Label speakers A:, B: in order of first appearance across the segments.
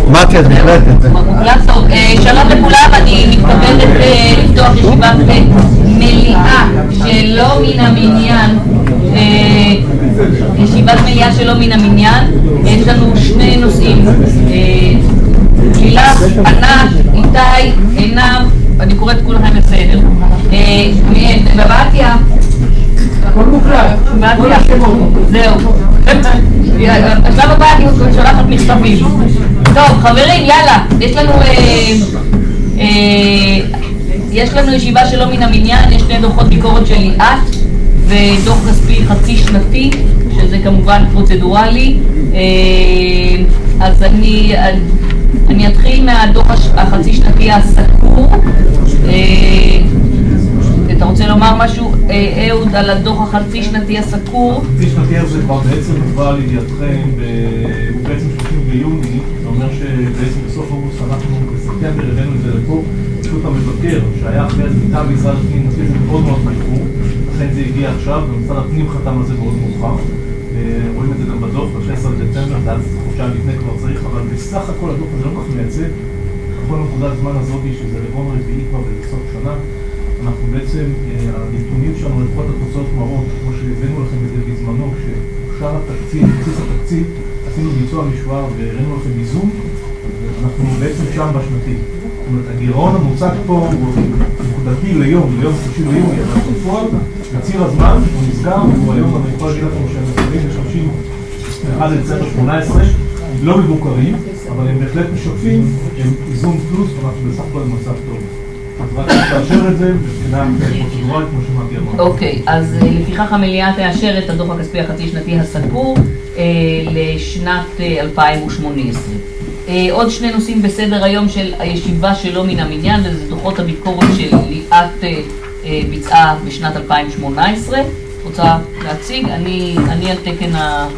A: מתי, את מקלטת.
B: שלום לכולם, אני מתכוונת לפתוח ישיבת מליאה שלא מן המניין, ישיבת מליאה שלא מן המניין. יש לנו שני נושאים, לילך, ענת, איתי, עינב, אני קוראת כולכם בסדר. בבתיה הכל מוקלט, בבתיה, זהו. עכשיו הבא אני שולחת מכתבים. טוב חברים, יאללה, יש לנו ישיבה שלא מן המניין. יש שני דוחות ביקורת של ליאת ודוח כספי חצי שנתי, שזה כמובן פרוצדורלי. אז אני אתחיל מהדוח החצי שנתי הסקור. אתה רוצה לומר משהו, אהוד, על הדוח החצי שנתי הסקור?
C: החצי שנתי הזה כבר בעצם הובא לידיעתכם, הוא בעצם 30 ביוני, זה אומר שבעצם בסוף אוגוסט אנחנו בספטמבר הבאנו את זה לפה. פשוט המבקר שהיה אחרי אז מטעם משרד הפנים נוציא את זה מאוד מאוד מאיחור, לכן זה הגיע עכשיו, ומשרד הפנים חתם על זה מאוד מאוחר. רואים את זה גם בדוח, ב-16 דצמבר, זה היה חודשיים לפני כבר צריך, אבל בסך הכל הדוח הזה לא כך מייצג. בכל נקודת זמן הזאת, שזה רבעון רביעי כבר בסוף שנה, אנחנו בעצם, הנתונים שלנו לפחות התוצאות מראות, כמו שהבאנו לכם את זה בזמנו, כשאושר התקציב, בסיס התקציב, עשינו ביצוע משוואה והראינו לכם איזון, אנחנו בעצם שם בשנתי. זאת אומרת, הגירעון המוצג פה הוא נקודתי ליום 30 ליוני, אבל בפועל, בציר הזמן הוא נסגר, והוא היום אני יכול להגיד לכם שהם מסתכלים ל-31 דצמבר 18, לא מבוקרים, אבל הם בהחלט משקפים, הם איזון פלוס, ואנחנו בסך הכל במצב טוב. אז רק תאשר את זה, מבחינה פרוצדורלית כמו שמגיע אמרנו.
B: אוקיי, אז לפיכך המליאה תאשר את הדוח הכספי החצי שנתי הסקור לשנת 2018. עוד שני נושאים בסדר היום של הישיבה שלא מן המניין, וזה דוחות הביקורת של ליאת ביצעה בשנת 2018. רוצה להציג? אני על תקן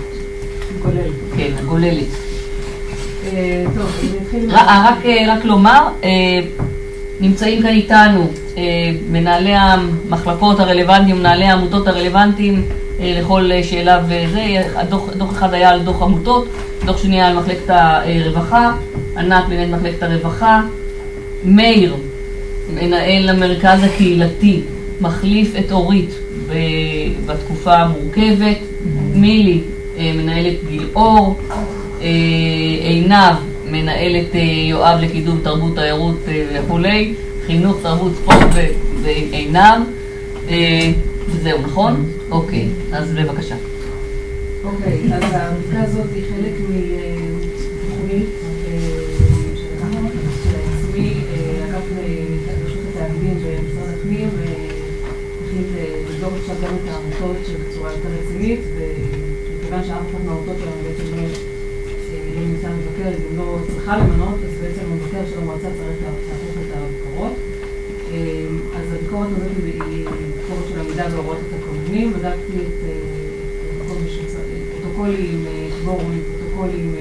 B: הגוללת.
D: טוב, אני אתחיל...
B: רק לומר, נמצאים כאן איתנו מנהלי המחלקות הרלוונטיים, מנהלי העמותות הרלוונטיים לכל שאלה וזה. דוח אחד היה על דוח עמותות, דוח שני היה על מחלקת הרווחה, ענת מנהלת מחלקת הרווחה, מאיר מנהל המרכז הקהילתי, מחליף את אורית בתקופה המורכבת, מילי מנהלת גילאור, עינב מנהלת יואב לקידום תרבות, תיירות וכולי, חינוך, תרבות, ספורט ועינב. וזהו, נכון? אוקיי, אז בבקשה.
D: אוקיי, אז הבדיקה הזאת היא חלק מתוכנית שלקחנו לעצמי, אגף רשות התאגידים במשרד הפנים, והחליט לבדוק עכשיו גם את העמותות שבצורה יותר רצינית, ומכיוון שאף אחת מהעמותות שלנו בעצם לא נמצא מבקר, אם לא צריכה למנות, אז בעצם המבקר של המועצה צריך להפוך את הביקורות. אז הביקורת הזאת היא ביקורת של עמידה בהוראות התקנונים. בדקתי את פרוטוקולים, קבורים, פרוטוקולים,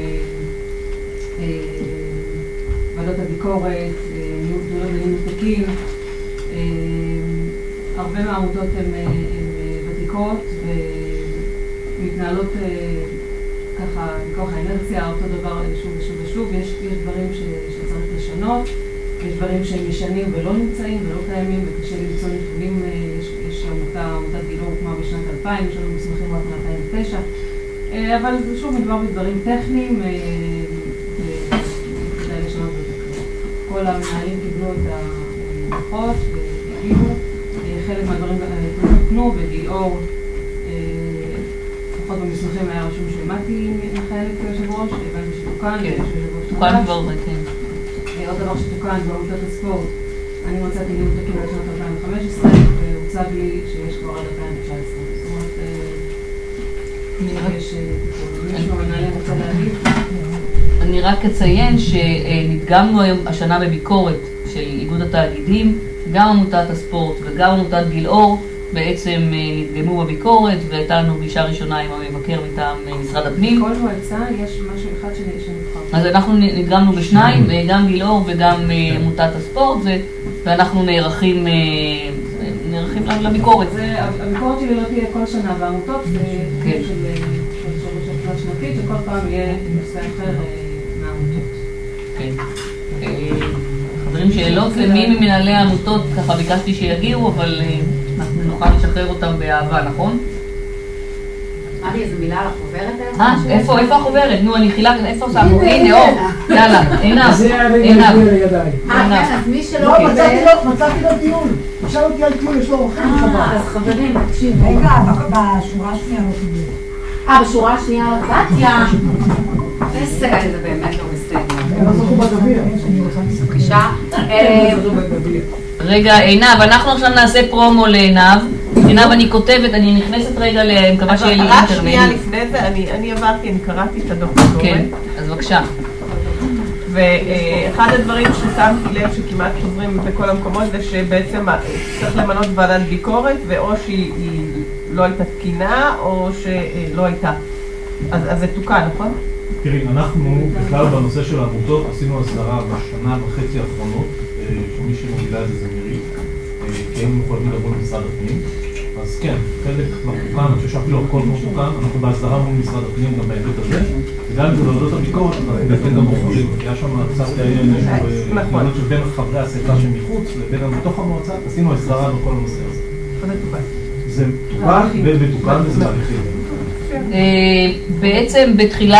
D: ועדות הביקורת, ניהול ניהול תקין. הרבה מהעמותות הן ותיקות ומתנהלות ככה, מכוח האנרציה, אותו דבר שוב ושוב ושוב. יש דברים שצריך לשנות, יש דברים שהם ישנים ולא נמצאים ולא קיימים, וקשה למצוא נתונים. יש עמותת גילאור הוקמה בשנת 2000, יש לנו מסמכים רק מ-2009, אבל שוב מדובר בדברים טכניים, וכדאי לשנות את זה. כל המנהלים קיבלו את הדוחות והגיעו, חלק מהדברים תוקנו בגילאור. לפחות במסמכים היה רשום שמעתי מחלק כיושב ראש, הבנתי שתוקן,
B: תוקן כבר, כן.
D: עוד דבר שתוקן בעמותת הספורט, אני מצאתי ניהול תקין בשנת 2015, והוצג לי שיש כבר עד 2019. זאת אומרת, יש תיקון. מישהו מנהלים רוצה להגיד?
B: אני רק אציין שנדגמנו היום השנה בביקורת של איגוד התאגידים, גם עמותת הספורט וגם עמותת גילאור בעצם נדגמו בביקורת, והייתה לנו פגישה ראשונה עם המבקר מטעם משרד הפנים.
D: כל מועצה יש משהו אחד שנבחר.
B: אז אנחנו נדגמנו בשניים, גם גילאור וגם עמותת הספורט, ואנחנו נערכים לביקורת.
D: הביקורת שלי לא תהיה כל שנה בעמותות, זה תקציב של שנתית, שכל פעם יהיה נושא אחר מהעמותות.
B: חברים, שאלות למי ממנהלי העמותות, ככה ביקשתי שיגיעו, אבל אנחנו נוכל לשחרר אותם באהבה, נכון?
A: אמרי, איזו מילה על החוברת?
B: איפה החוברת? נו, אני חילקת, איפה שמו? הנה, אור, יאללה, עינב.
E: זה הרגע הגיע לידיים.
A: כן, אז מי שלא
E: לא, מצאתי לו טיול. אפשר אותי על טיול, יש לו אורחים חבל.
A: אז חברים, תקשיבו.
F: רגע, בשורה השנייה לא קיבל.
A: בשורה השנייה לא בתיה. בסדר, זה באמת לא בסדר.
E: לא זוכו בגביע.
A: בבקשה.
B: רגע, עינב, אנחנו עכשיו נעשה פרומו לעינב. עינב, אני כותבת, אני נכנסת רגע, אני מקווה שיהיה לי אינטרנט.
G: רק שנייה לפני זה, אני עברתי, אני קראתי את הדוח ביקורת.
B: כן, אז בבקשה.
G: ואחד הדברים ששמתי לב שכמעט חוזרים בכל המקומות זה שבעצם צריך למנות ועדת ביקורת, ואו שהיא לא הייתה תקינה או שלא הייתה. אז זה תוקן, נכון?
C: תראי, אנחנו בכלל בנושא של העמותות עשינו הסדרה בשנה וחצי האחרונות, שמי שמובילה את זה מירי, כי הם מחויבים לדבר במשרד הפנים. אז כן, חלק כבר תוקן, אני חושב שאפילו הכל כמו תוקן, אנחנו בהסדרה מול משרד הפנים גם בהיבט הזה, וגם בוועדות הביקורת אנחנו בעצם גם בוחרים, כי היה שם קצת התנהלות של בין חברי הסביבה שמחוץ לבין בתוך המועצה, עשינו הסדרה בכל הנושא הזה. זה תוקן ובתוקן וזה תהליכים.
B: בעצם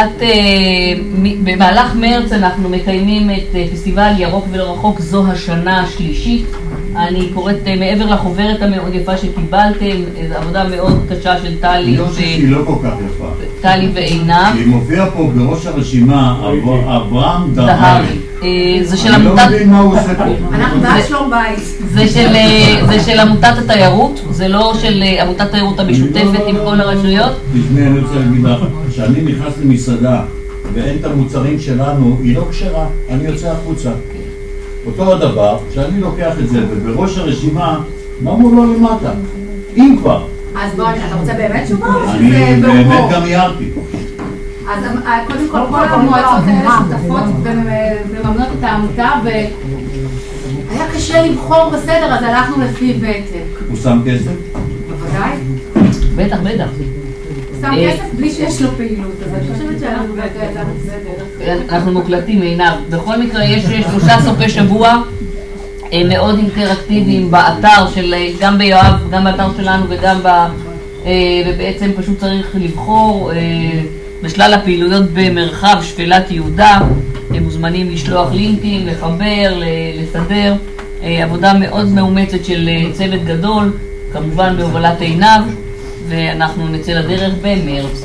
B: במהלך מרץ אנחנו מקיימים את פסטיבל ירוק ולא רחוק, זו השנה השלישית. אני קוראת מעבר לחוברת המאוד יפה שקיבלתם, זו עבודה מאוד קשה של טלי.
H: אני חושב שהיא לא כל כך יפה.
B: טלי ועינב.
H: היא מופיעה פה בראש הרשימה, אברהם דהרי.
B: זה של
H: אני לא
B: עמותת...
H: מבין מה הוא עושה פה.
A: אנחנו בעד שלום בית.
B: זה של עמותת התיירות, זה לא של עמותת התיירות המשותפת עם כל הרשויות.
H: תשמעי, אני רוצה להגיד לך, כשאני נכנס למסעדה ואין את המוצרים שלנו, היא לא כשרה, אני יוצא החוצה. אותו הדבר, כשאני לוקח את זה ובראש הרשימה, מה אמרו לו למטה? אם כבר.
A: אז בוא, אתה רוצה באמת תשובה?
H: אני באמת גם הערתי.
A: אז קודם כל, כל המועצות האלה שותפות ומממנות את העמותה, והיה קשה לבחור בסדר, אז הלכנו לפי ותק.
H: הוא שם כסף?
A: בוודאי.
B: בטח.
A: שם כסף בלי שיש לו פעילות, אז אני חושבת שאנחנו בסדר.
B: אנחנו מוקלטים עינב. בכל מקרה יש 3 סופי שבוע מאוד אינטראקטיביים באתר של, גם ביואב, גם באתר שלנו וגם ובעצם פשוט צריך לבחור בשלל הפעילויות במרחב שפלת יהודה. אתם מוזמנים לשלוח לינקים, לחבר, לסדר. עבודה מאוד מאומצת של צוות גדול, כמובן בהובלת עינב, ואנחנו נצא לדרך במרץ.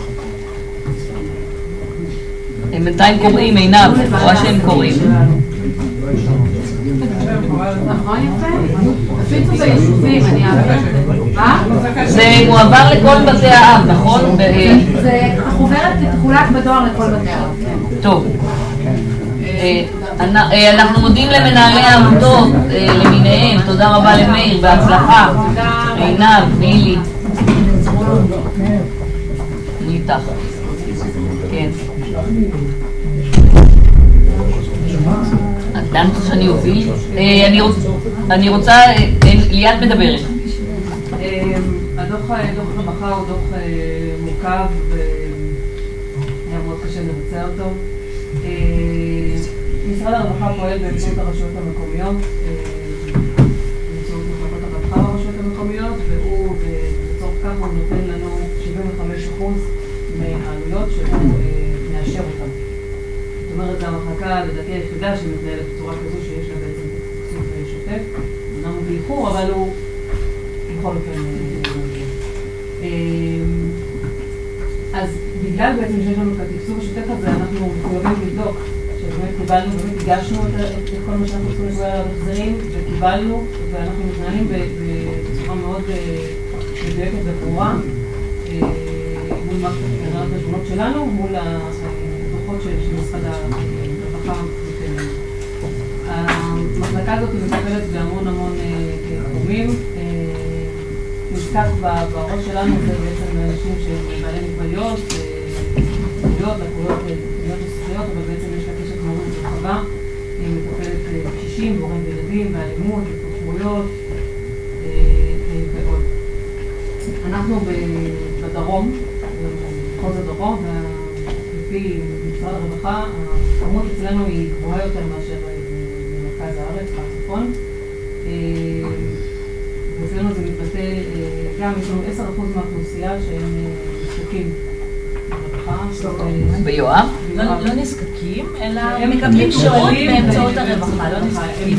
B: הם בינתיים קוראים עינב, רואה שהם קוראים.
A: נכון יפה? הפיצו ביישובים, אני אעביר את זה.
B: זה מועבר לכל בתי האב, נכון?
A: זה חוברת תחולק בדואר לכל בתי האב.
B: טוב. אנחנו מודים למנהלי העמותות למיניהם, תודה רבה למאיר, בהצלחה. עינב, נילי. אני איתך. כן. לאן רוצה שאני אוביל? אני רוצה, ליאת מדברת.
D: הדוח רווחה הוא דוח מורכב והיה מאוד קשה לבצע אותו. משרד הרווחה פועל באמצעות הרשויות המקומיות, באמצעות מחלקות הרווחה ברשויות המקומיות, והוא לצורך כך הוא נותן לנו 75% מהעלויות שהוא מאשר אותן. זאת אומרת, זו המחלקה לדעתי היחידה שמתנהלת בצורה כזו שיש לה בעצם תקצוב שוטף. אמנם הוא באיחור, אבל הוא בכל אופן. אז בגלל בעצם שיש לנו את התקצוב השוטף הזה, אנחנו מחויבים לבדוק שבאמת קיבלנו, באמת הגשנו את כל מה שאנחנו צריכים לקבל על המחזרים, וקיבלנו, ואנחנו מתנהלים בצורה מאוד מדויקת וברורה מול מערכת החשבונות שלנו, מול הדוחות של משרד הרווחה. המחלקה הזאת מטפלת בהמון תחומים. נזקק בראש שלנו זה בעצם אנשים שהם בעלי מוגבלויות, לקויות וספריות, אבל בעצם יש לה קשת מאוד רחבה. היא מטפלת בקשישים, בהורים וילדים, באלימות, בהתמכרויות ועוד. אנחנו בדרום, במחוז הדרום, לפי משרד הרווחה, הכמות אצלנו היא גבוהה יותר מאשר במרכז הארץ, בצפון. ואצלנו זה מתבטא, גם יש לנו 10% מהאוכלוסייה שהם נזקקים לרווחה.
B: ביואב?
I: לא נזקקים, אלא הם מקבלים שירות באמצעות הרווחה, לא נזקקים.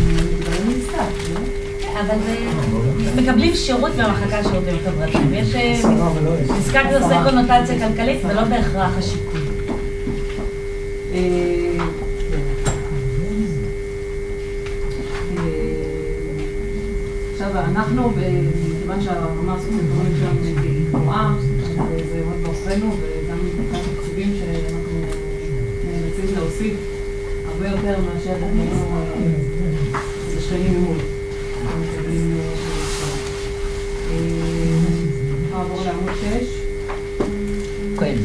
I: אבל מקבלים שירות במחלקה לשירותים חברתיים. יש נזקק זה קונוטציה כלכלית ולא בהכרח השיקול.
D: עכשיו, אנחנו, מכיוון שהרמה הסוציו-אקונומית שלנו היא גבוהה, זה מאוד באופנו, וגם מבחינת תקציבים שאנחנו נאלצים להוסיף הרבה יותר מאשר אנחנו שכנים ממול. נעבור לעמוד 6.
B: כן.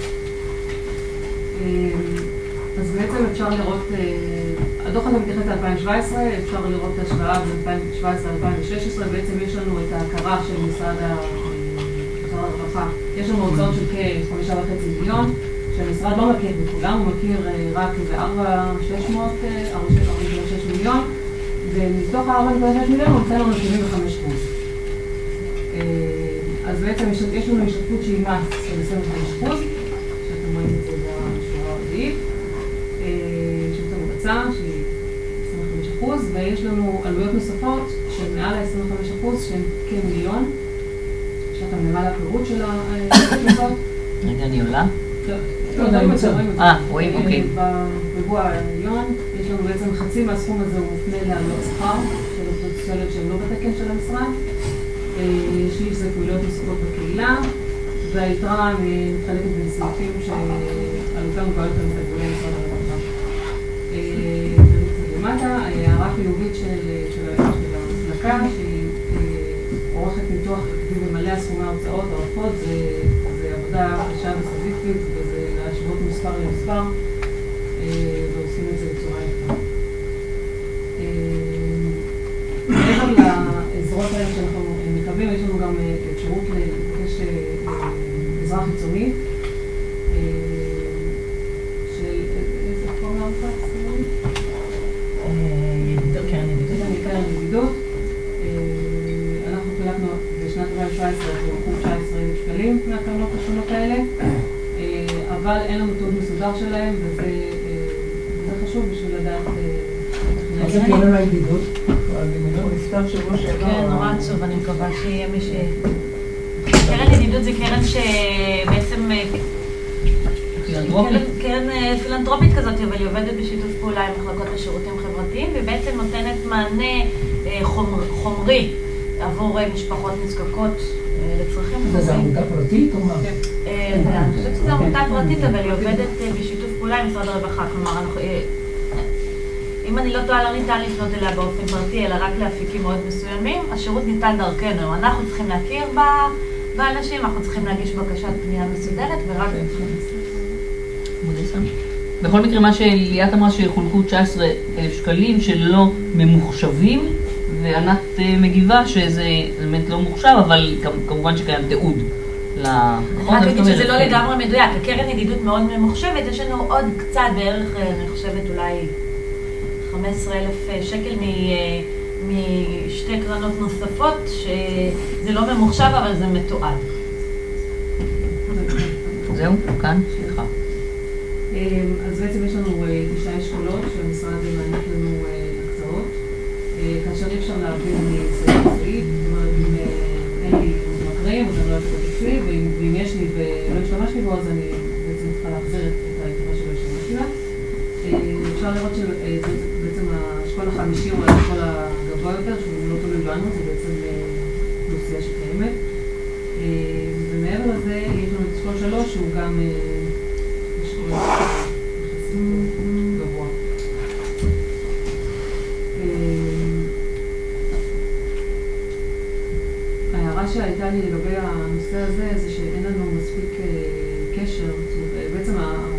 D: אז בעצם אפשר לראות, הדוח הזה מתייחס ל-2017, אפשר לראות את השוואה בין 2017-2016, בעצם יש לנו את ההכרה של משרד הרווחה. יש לנו הוצאות של כ-5.5 מיליון, שהמשרד לא מכיר בכולם, הוא מכיר רק איזה 4.6 מיליון, ומתוך ה-4.6 מיליון הוא נותן לנו 75%. אז בעצם יש לנו השתתפות שהיא מס של 25%, שאתם רואים את זה בשורה הרביעית, השתתפות המבצע שהיא 25%, ויש לנו עלויות נוספות של מעל ה-25% שהן כמיליון, שאתם למעלה הפירוט של ההשתתפות.
B: רגע, אני עולה? רואים, אוקיי.
D: בריבוע העליון, יש לנו בעצם חצי מהסכום הזה הוא מופנה לעלויות שכר של אוכלוסיות שהן לא בתקן של המשרד, שליש זה פעילויות נוספות בקהילה, והיתרה מתחלקת בין סעיפים שעלותם גבוהה יותר מתגמולי משרד הרווחה. למטה, הערה חיובית של המחלקה, שהיא עורכת ניתוח אפקטיבי ומלא הסכומי ההוצאות, הערכות, זה עבודה קשה וסטטיסטית, וזה להשוות מספר למספר, ועושים את זה בצורה יפה. מעבר לעזרות האלה שאנחנו מקבלים, יש לנו גם אפשרות לבקש עזרה חיצונית, של איזה קוראים לעמותת? קרן ידידות. אנחנו חילקנו בשנת 2017 חולקו 19,000 שקלים מהקרנות השונות האלה, אבל אין לנו תיעוד מסודר שלהם, וזה חשוב בשביל לדעת
E: מה זה קרן הידידות?
G: נפתח שבוע שעבר.
I: כן, נורא עצוב, אני מקווה שיהיה מי ש... קרן ידידות זה קרן שבעצם... קרן פילנטרופית כזאת, אבל היא עובדת בשיתוף פעולה עם מחלקות לשירותים חברתיים, ובעצם נותנת מענה חומרי עבור משפחות נזקקות לצרכים חומריים.
E: זה עמותה פרטית או מה?
I: אני חושבת שזו עמותה פרטית, אבל היא עובדת בשיתוף פעולה עם משרד הרווחה. כלומר, אם אני לא טועה, לא ניתן לפנות אליה באופן פרטי, אלא רק להפיקים מאוד מסוימים. השירות ניתן דרכנו. אנחנו צריכים להכיר באנשים, אנחנו צריכים להגיש בקשת פנייה מסודרת, ורק...
B: בכל מקרה, מה שליאת אמרה שחולקו 19,000 שקלים שלא ממוחשבים, וענת מגיבה שזה באמת לא מוחשב, אבל כמובן שקיים תיעוד.
I: אני רק אגיד שזה לא לגמרי מדויק. הקרן ידידות מאוד ממוחשבת, יש לנו עוד קצת בערך, אני חושבת אולי 15,000 שקל משתי קרנות נוספות, שזה לא ממוחשב, אבל זה מתועד.
B: זהו, כאן, סליחה.
D: אז בעצם יש לנו 9 אשכולות שהמשרד מעניק לנו הקצאות, כאשר אי אפשר להעביר מסעיף לסעיף, זאת אומרת, אם אין לי מקרים, אז אני לא אשכול אצלי, ואם יש לי ולא השתמשתי בו, אז אני בעצם צריכה להחזיר את היתרה שלא השתמשתי לה. אפשר לראות שבעצם האשכול ה-50 הוא האשכול הגבוה יותר, שהוא לא תלוי בנו, זה בעצם אוכלוסייה שקיימת. ומעבר לזה, יש לנו את אשכול 3, שהוא גם אשכול גבוה. ההערה שהייתה לי לגבי הנושא הזה, זה שאין לנו מספיק קשר, בעצם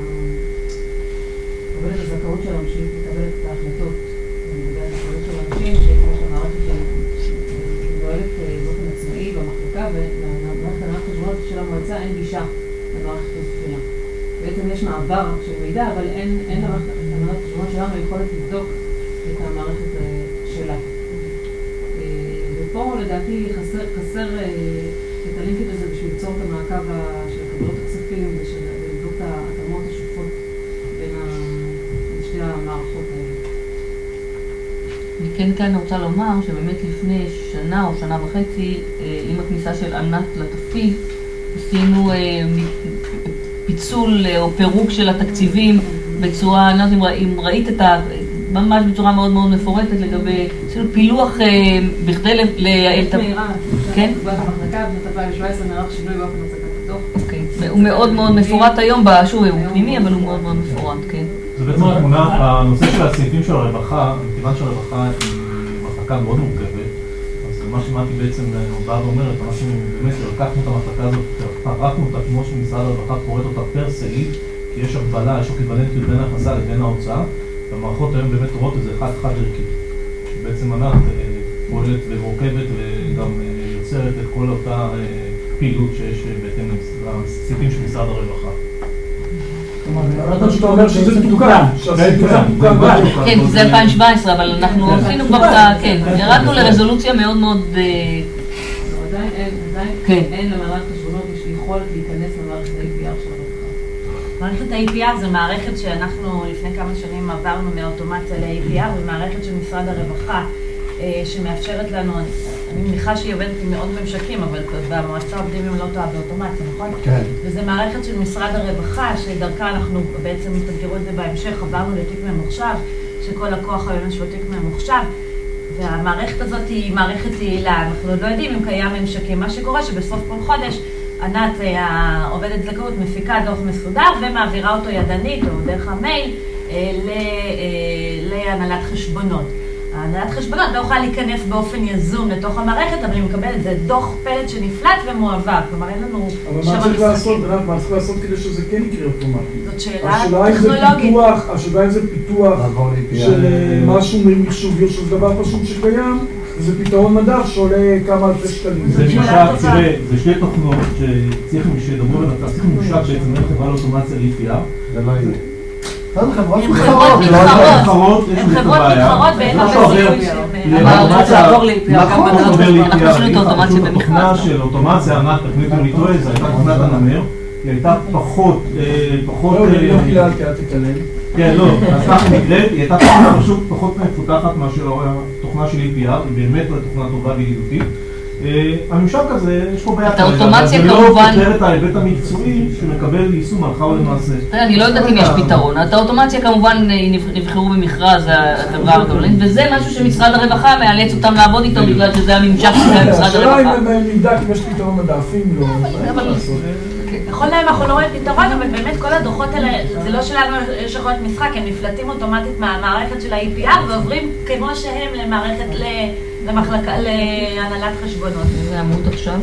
D: עובדת הזכאות של האנשים לקבל את ההחלטות לגבי הזכאות של האנשים, שיש למערכת שפועלת באופן עצמאי במחלקה, ולמערכת הנהלת חשבונות של המועצה אין גישה למערכת הזכייה. בעצם יש מעבר של מידע, אבל אין למערכת החשבונות שלנו יכולת לבדוק את המערכת שלה. ופה לדעתי חסר את הלינקד הזה בשביל ליצור את המעקב של קבלות הכספים ולבדוק את ההתאמות השוטפות בין שתי המערכות האלה.
B: אני כן כאן רוצה לומר שבאמת לפני שנה או שנה וחצי, עם הכניסה של ענת לתפקיד, עשינו פיצול או פירוק של התקציבים בצורה, אני לא יודעת אם ראית ממש בצורה מאוד מאוד מפורטת לגבי, עשינו פילוח בכדי לייעל את... כן?
D: המחלקה בשנת 2017 נערך שינוי באופן הצגת הדוח.
B: הוא מאוד מאוד מפורט היום, שוב הוא פנימי, אבל הוא מאוד מאוד מפורט, כן.
C: זה בעצם התמונה, הנושא של הסעיפים של הרווחה, מכיוון שהרווחה היא מחלקה מאוד מורכבת, אז מה שמעתי בעצם באה ואומרת, אנחנו באמת לקחנו את המחלקה הזאת, פרקנו אותה כמו שמשרד הרווחה קוראת אותה פר סעיף, כי יש הגבלה, יש אקוויוולנטיות בין ההכנסה לבין ההוצאה, והמערכות היום באמת רואות את זה חד ערכי, שבעצם ענת פועלת ומורכבת וגם יוצרת את כל אותה פעילות שיש בהתאם לסעיפים של משרד הרווחה.
E: שאתה אומר שזה תוקן,
B: כן, זה 2017, אבל אנחנו עשינו כבר כן, ירדנו לרזולוציה מאוד מאוד...
D: עדיין אין למערכת חשבונות, יש לי יכולת להיכנס למערכת ה-APR של הרווחה.
I: מערכת ה-APR זה מערכת שאנחנו לפני כמה שנים עברנו מאוטומציה ל-APR, ומערכת של משרד הרווחה שמאפשרת לנו, אני מניחה שהיא עובדת עם מאוד ממשקים, אבל במועצה עובדים עם לא טועה באוטומציה, נכון?
E: כן.
I: וזה מערכת של משרד הרווחה, שדרכה אנחנו בעצם תגדירו את זה בהמשך, עברנו לתיק ממוחשב, שכל לקוח היום יש לו תיק ממוחשב, והמערכת הזאת היא מערכת יעילה, אנחנו עוד לא יודעים אם קיים ממשקים. מה שקורה שבסוף כל חודש, ענת, עובדת זכאות, מפיקה דוח מסודר ומעבירה אותו ידנית או דרך המייל להנהלת חשבונות. הנהלת חשבונות לא יכולה להיכנס באופן יזום לתוך המערכת, אבל היא מקבלת, זה דוח פלט שנפלט ומועבר, כלומר אין לנו...
E: אבל מה צריך לעשות, מה צריך לעשות כדי שזה כן יקרה אוטומטית?
I: זאת שאלה טכנולוגית.
E: השאלה אם זה פיתוח של משהו ממחשובי, שזה דבר פשוט שקיים, וזה פתרון מדף שעולה כמה אלפי שקלים.
C: זה ממשק, תראה, זה שתי תוכנות שצריכים שידברו למצב, צריכים ממשק בעצם בין חברה לאוטומציה ל-APR.
E: זה לא יהיה.
I: הן חברות מתחרות ואין הרבה סיכוי
C: שהן התוכנה של אוטומציה, ענת, תכנית מוניטורי, זו הייתה תוכנת הנמר, היא הייתה פחות...
E: לא קללתי, אל תקלל.
C: כן, לא, אז ככה נקראת, היא הייתה תוכנה פשוט פחות מפותחת מאשר התוכנה של APR, היא באמת לא תוכנה טובה וידידותית. הממשק הזה, יש פה בעיה כרגע, זה לא פותר את ההיבט המקצועי שמקבל יישום הלכה ולמעשה.
B: אני לא יודעת אם יש פתרון. את האוטומציה כמובן נבחרו במכרז הדבר הגדול, וזה משהו שמשרד הרווחה מאלץ אותם לעבוד איתו בגלל שזה הממשק של משרד הרווחה.
E: השאלה אם נבדק אם יש פתרון מדעפים, לא.
I: נכון להם אנחנו לא רואים פתרון, אבל באמת כל הדוחות האלה, זה לא שלנו יש יכולת משחק, הם נפלטים אוטומטית מהמערכת של ה-APR ועוברים כמו שהם למערכת למחלקה, להנהלת חשבונות.
B: זה עמוד עכשיו?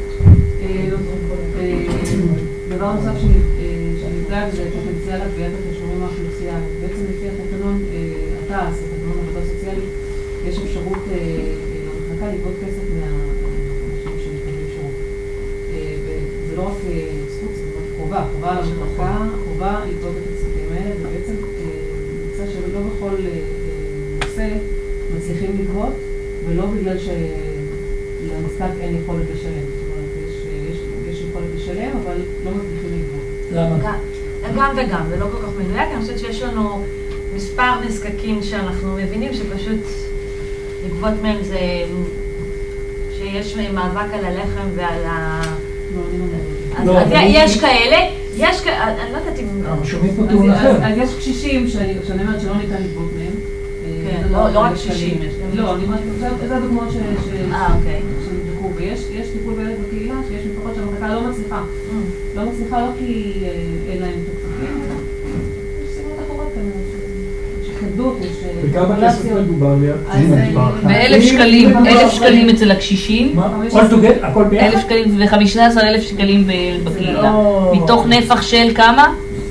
D: דבר נוסף שנבדק זה פוטנציאל הגביית התשלומים מהאוכלוסייה. בעצם לפי התקנון, התע"ס, התקנון עבודה סוציאלית, יש אפשרות למחלקה לגבות כסף מהאנשים שמקבלים שירות. וזה לא רק זכות, זה חובה על המחלקה, חובה לגבות את הכספים האלה, ובעצם נמצא שלא בכל נושא מצליחים לגבות, ולא בגלל שלנזקק אין יכולת לשלם. זאת אומרת, יש יכולת לשלם, אבל לא מצליחים לגבות.
E: למה?
I: גם וגם, זה לא כל כך מדויק. אני חושבת שיש לנו מספר נזקקים שאנחנו מבינים שפשוט לגבות מהם זה שיש מאבק על הלחם ועל ה... אז יש כאלה, אני לא יודעת אם...
E: שומעים פה טיעון אחר.
D: אז יש קשישים שאני אומרת שלא ניתן לגבות מהם.
I: כן, לא רק קשישים.
D: לא, אני אומרת, זה הדוגמאות שנבדקו, ויש טיפול בילד בקהילה שיש משפחות שהמחלקה לא מצליחה. לא מצליחה לא כי אין להם תקציבים, יש סיבות אחרות כנראה, יש התנגדות, יש...
E: וכמה כסף מדובר ליד?
B: ב1,000 שקלים אצל הקשישים, 1,000 שקלים ו15,000 שקלים בקהילה. מתוך נפח של כמה?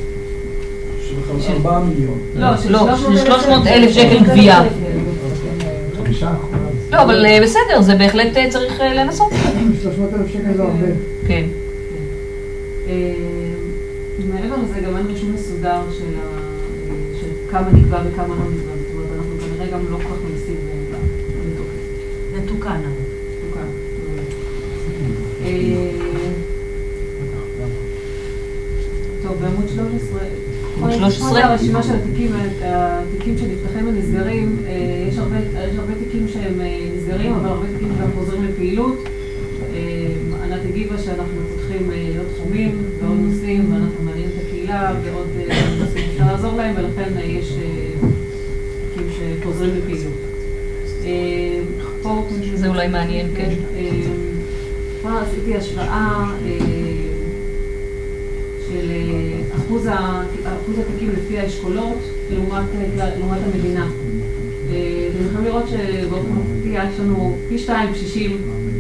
E: 4 מיליון.
B: לא, של 300,000 שקל גבייה.
E: 5%.
B: לא, אבל בסדר, זה בהחלט צריך לנסות.
E: 300,000 שקל זה הרבה.
B: כן.
D: מעבר לזה גם אין רישום מסודר של כמה נקבע וכמה לא נקבע, זאת אומרת אנחנו כנראה גם לא כל כך מנסים לתוקף.
I: זה תוקן.
D: טוב, בעמוד 13, כל הרשימה של התיקים שנפתחים ונסגרים, יש הרבה תיקים שהם נסגרים, אבל הרבה תיקים גם חוזרים לפעילות. ענת הגיבה שאנחנו פותחים עוד תחומים ועוד נושאים, ואנחנו מעניינים את הקהילה ועוד נושאים אפשר לעזור להם, ולכן יש תיקים שחוזרים לפעילות.
B: זה אולי מעניין, כן.
D: פה עשיתי השוואה של אחוז התיקים לפי האשכולות לעומת המדינה. אתם יכולים לראות שבאופן מופתי יש לנו פי 2 קשישים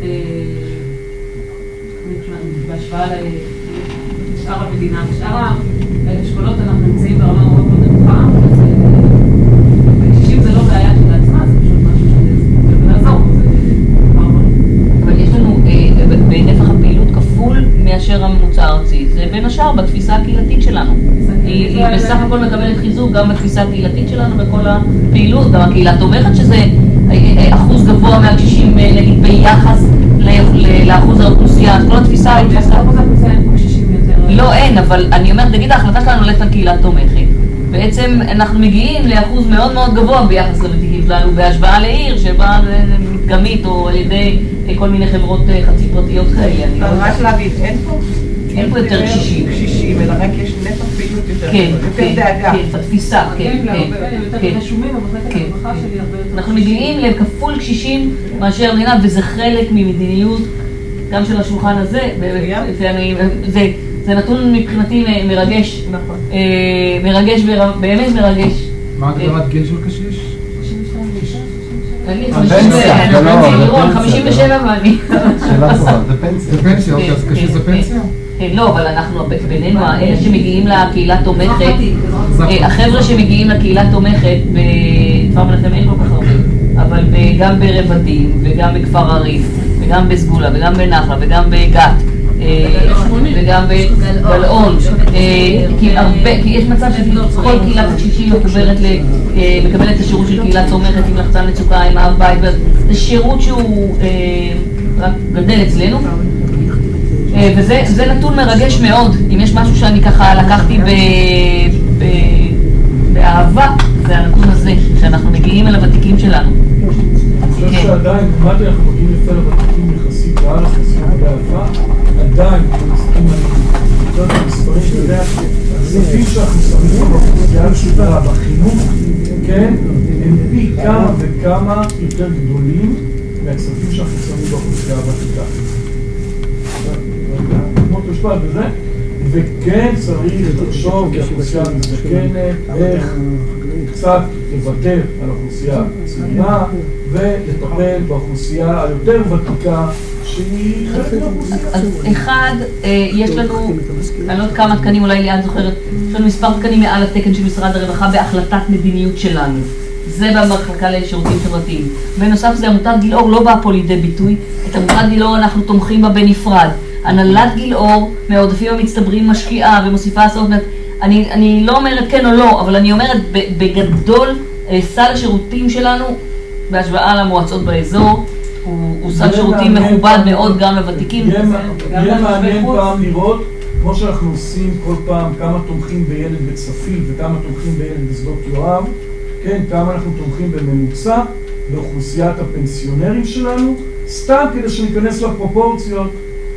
D: בהשוואה לשאר המדינה. בשאר האשכולות אנחנו נמצאים ברמה מאוד מאוד נמוכה, וקשישים זה לא בעיה של עצמה, זה פשוט משהו שזה לעזור.
B: אבל יש לנו בנפח הפעילות כפול מאשר הממוצע הארצי. זה בין השאר בתפיסה הקהילתית שלנו. היא בסך הכל מקבלת חיזוק גם בתפיסה הקהילתית שלנו בכל הפעילות. גם הקהילה תומכת שזה אחוז גבוה מהקשישים נגיד ביחס לאחוז האוכלוסייה. אז כל התפיסה היא תפיסה...
D: אחוז האוכלוסייה אין פה קשישים יותר.
B: לא, אין, אבל אני אומרת, נגיד ההחלטה שלנו הולכת על קהילה תומכת. בעצם אנחנו מגיעים לאחוז מאוד מאוד גבוה ביחס לוותיקים שלנו, בהשוואה לעיר שבה מתגמית או על ידי כל מיני חברות חצי פרטיות כאלה.
G: אבל רק להבין, אין פה
B: יותר קשישים,
G: אלא רק יש נפח פעילות יותר
B: דאגה. כן, בתפיסה, כן.
D: יותר רשומים, במחלקת הרווחה שלי הרבה יותר.
B: אנחנו מגיעים לכפול קשישים מאשר המדינה, וזה חלק ממדיניות גם של השולחן הזה. זה נתון מבחינתי מרגש. נכון. מרגש, באמת מרגש.
J: מה הגדרת גיל של קשיש?
B: 57 ואני.
J: שאלה טובה, זה פנסיה, אוקיי, אז קשיש זה פנסיה?
B: לא, אבל אנחנו בינינו, אלה שמגיעים לקהילה תומכת, החבר'ה שמגיעים לקהילה תומכת, בכפר מנחם אין כל כך הרבה, אבל גם ברבדים, וגם בכפר הריף, וגם בסגולה, וגם בנחלה, וגם בגת, וגם בגלעון, כי יש מצב שכל קהילת הקשישים מקבלת את השירות של קהילה תומכת עם לחצן מצוקה, עם אב בית, זה שירות שהוא רק גדל אצלנו, וזה נתון מרגש מאוד. אם יש משהו שאני ככה לקחתי באהבה, זה הנתון הזה, שאנחנו מגיעים אל הוותיקים שלנו.
E: אני חושב שעדיין, אמרתי, אנחנו מגיעים לפי הוותיקים יחסית לארץ, יחסית באהבה, עדיין, אנחנו מספרים, אתה יודע, הכספים שאנחנו שמים באוכלוסייה המשותפה, בחינוך, כן, הם פי כמה וכמה יותר גדולים מהכספים שאנחנו שמים באוכלוסייה הוותיקה. כמו תושפט בזה, וכן צריך לחשוב כאוכלוסייה מזדקנת, איך קצת לוותר על האוכלוסייה הצעירה ולטפל באוכלוסייה היותר ותיקה שהיא חלק מהאוכלוסייה.
B: אז אחד, יש לנו, אני לא יודעת כמה תקנים, אולי ליאת זוכרת, יש לנו מספר תקנים מעל התקן של משרד הרווחה בהחלטת מדיניות שלנו. זה במחלקה לשירותים חברתיים. בנוסף זה עמותת גילאור לא באה פה לידי ביטוי, את עמותת גילאור אנחנו תומכים בה בנפרד. הנהלת גילאור מהעודפים המצטברים משקיעה ומוסיפה עשרות, אני לא אומרת כן או לא, אבל אני אומרת בגדול סל השירותים שלנו בהשוואה למועצות באזור הוא סל שירותים מכובד מאוד גם לוותיקים.
E: יהיה מעניין פעם לראות, כמו שאנחנו עושים כל פעם, כמה תומכים בילד בצפיל וכמה תומכים בילד בשדות יואב, כן, כמה אנחנו תומכים בממוצע באוכלוסיית הפנסיונרים שלנו, סתם כדי שניכנס לפרופורציות.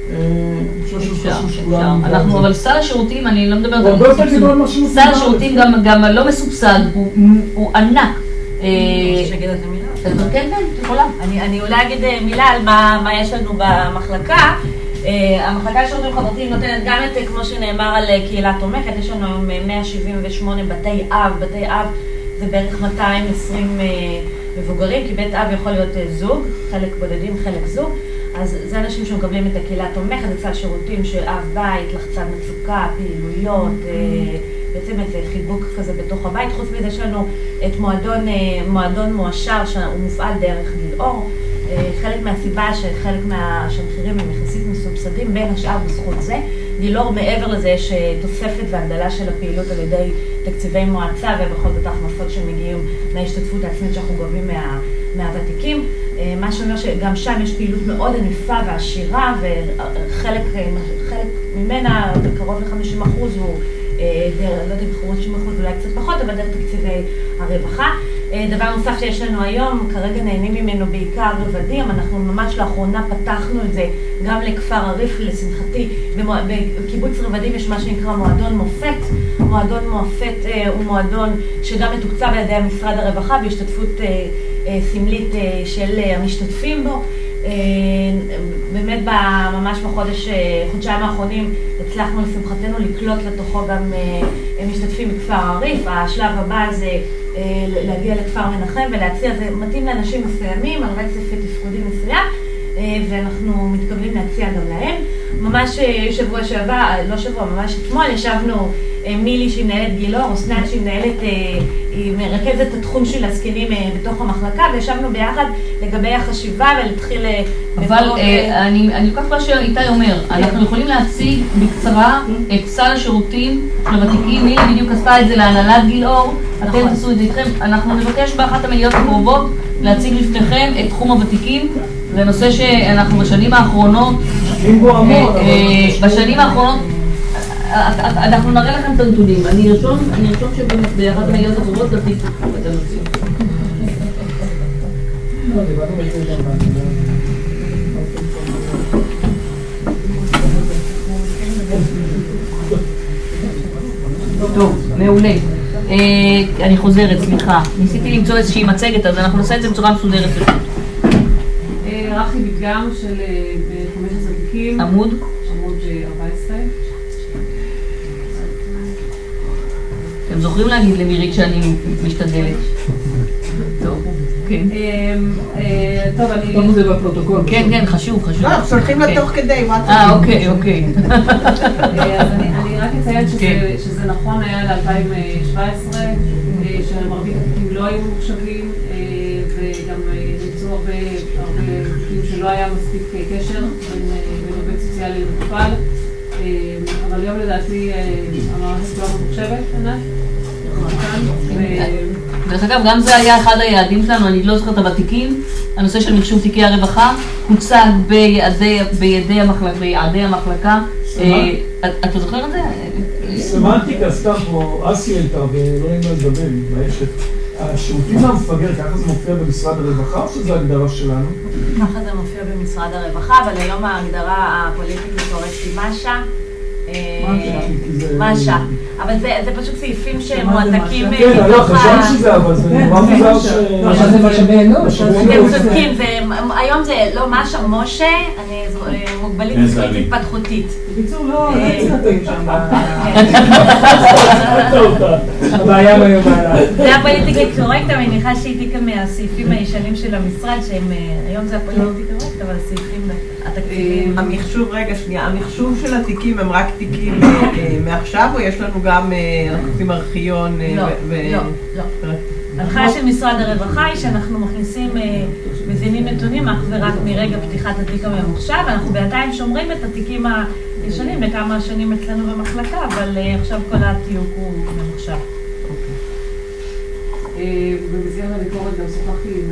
B: אנחנו, אבל סל השירותים, אני לא מדברת על סבסוד, סל השירותים גם לא מסובסד, הוא ענק.
I: שגיד את המילה? כן, את יכולה. אני אולי אגיד מילה על מה יש לנו במחלקה. המחלקה לשירותים חברתיים נותנת גם את, כמו שנאמר, על קהילה תומכת. יש לנו 178 בתי אב, בתי אב זה בערך 220 מבוגרים, כי בית אב יכול להיות זוג, חלק בודדים, חלק זוג. אז זה אנשים שמקבלים את הקהילה התומכת, זה סל שירותים של אב בית, לחצן מצוקה, פעילויות, בעצם איזה חיבוק כזה בתוך הבית. חוץ מזה יש לנו את מועדון מועשר שהוא מופעל דרך גילאור. חלק מהסיבה שחלק שהמחירים הם יחסית מסובסדים, בין השאר בזכות זה, גילאור, מעבר לזה יש תוספת והגדלה של הפעילות על ידי תקציבי מועצה ובכל זאת הכנסות שמגיעים מההשתתפות העצמית שאנחנו גובים מהוותיקים. מה שאומר שגם שם יש פעילות מאוד ענפה ועשירה, וחלק ממנה, קרוב ל-50% הוא, לא יודעת אם 50% אולי קצת פחות, אבל דרך תקציבי הרווחה. דבר נוסף שיש לנו היום, כרגע נהנים ממנו בעיקר רבדים, אנחנו ממש לאחרונה פתחנו את זה גם לכפר הריף, לשמחתי, בקיבוץ רבדים יש מה שנקרא מועדון מופת. מועדון מופת הוא מועדון שגם מתוקצב על ידי משרד הרווחה בהשתתפות סמלית של המשתתפים בו. באמת ממש חודשיים האחרונים הצלחנו לשמחתנו לקלוט לתוכו גם משתתפים מכפר הריף. השלב הבא זה להגיע לכפר מנחם ולהציע, זה מתאים לאנשים מסוימים על רצף תפקודי מסוים, ואנחנו מתכוונים להציע גם להם. ממש שבוע שעבר, לא שבוע, ממש אתמול ישבנו מילי שהיא מנהלת גילאור, אסנת שהיא מנהלת, היא מרכזת את התחום של הזקנים בתוך המחלקה, וישבנו ביחד לגבי החשיבה ולהתחיל...
B: אבל אני כל כך מה שאיתי אומר, אנחנו יכולים להציג בקצרה את סל השירותים של הוותיקים. מילי בדיוק עשתה את זה להנהלת גילאור, אתם תעשו את זה איתכם. אנחנו נבקש באחת המדינות הקרובות להציג לפניכם את תחום הוותיקים. זה נושא שאנחנו בשנים האחרונות, אנחנו נראה לכם את הנתונים. אני ארשום שבאחת המדינות הקרובות תציג את הנושאים. טוב, מעולה. אני חוזרת, סליחה. ניסיתי למצוא איזושהי מצגת, אז אנחנו נעשה את זה בצורה מסודרת פשוט.
D: ערכתי מדגם של 15 תיקים.
B: עמוד
D: 14.
B: אתם זוכרים להגיד למירית שאני משתדלת? טוב, כן.
D: טוב, אני... זה בפרוטוקול.
B: כן, חשוב.
G: לא, שולחים לה תוך כדי,
B: אוקיי.
D: אז אני רק אציין שזה נכון היה ל-2017, שמרבית התיקים לא היו ממוחשבים, וגם נמצאו הרבה תיקים שלא היה מספיק קשר בין עובד סוציאלי למטופל, אבל היום לדעתי המערכת לא ממוחשבת, ענת?
B: דרך אגב, גם זה היה אחד היעדים שלנו, אני לא זוכרת את הוותיקים, הנושא של מחשוב תיקי הרווחה, הוצג ביעדי המחלקה. אתה זוכר את זה?
E: סמנטיקה סתם פה, אסי העלתה ולא נעים לדבר, מתביישת. השירותים המפגר, ככה זה מופיע במשרד הרווחה או שזה ההגדרה שלנו?
I: ככה זה מופיע במשרד הרווחה, אבל היום ההגדרה הפוליטית קוראת לי משה, אבל זה פשוט סעיפים שמועתקים
E: כן, לא, חשבתי שזה, אבל זה נורא מוזר ש...
F: זה משאבי אנוש.
I: אתם צודקים, היום זה לא משה, אני מוגבלית שכלית התפתחותית.
F: בקיצור, לא צדדים שם. הבעיה ביום העלה.
I: זה הפוליטיקלי קורקט, אבל אני מניחה שהייתי כאן מהסעיפים הישנים של המשרד, שהם היום זה הפוליטיקלי קורקט, אבל הסעיפים התקציביים.
G: המחשוב של התיקים הם רק תיקים מעכשיו, או יש לנו גם, אנחנו עושים ארכיון?
I: לא. ההנחיה של משרד הרווחה היא שאנחנו מכניסים מזינים נתונים אך ורק מרגע פתיחת התיק הממוחשב, ואנחנו בינתיים שומרים את התיקים הישנים בכמה שנים אצלנו במחלקה, אבל עכשיו כל התיוק הוא ממוחשב.
D: במסגרת הביקורת גם שוחחתי עם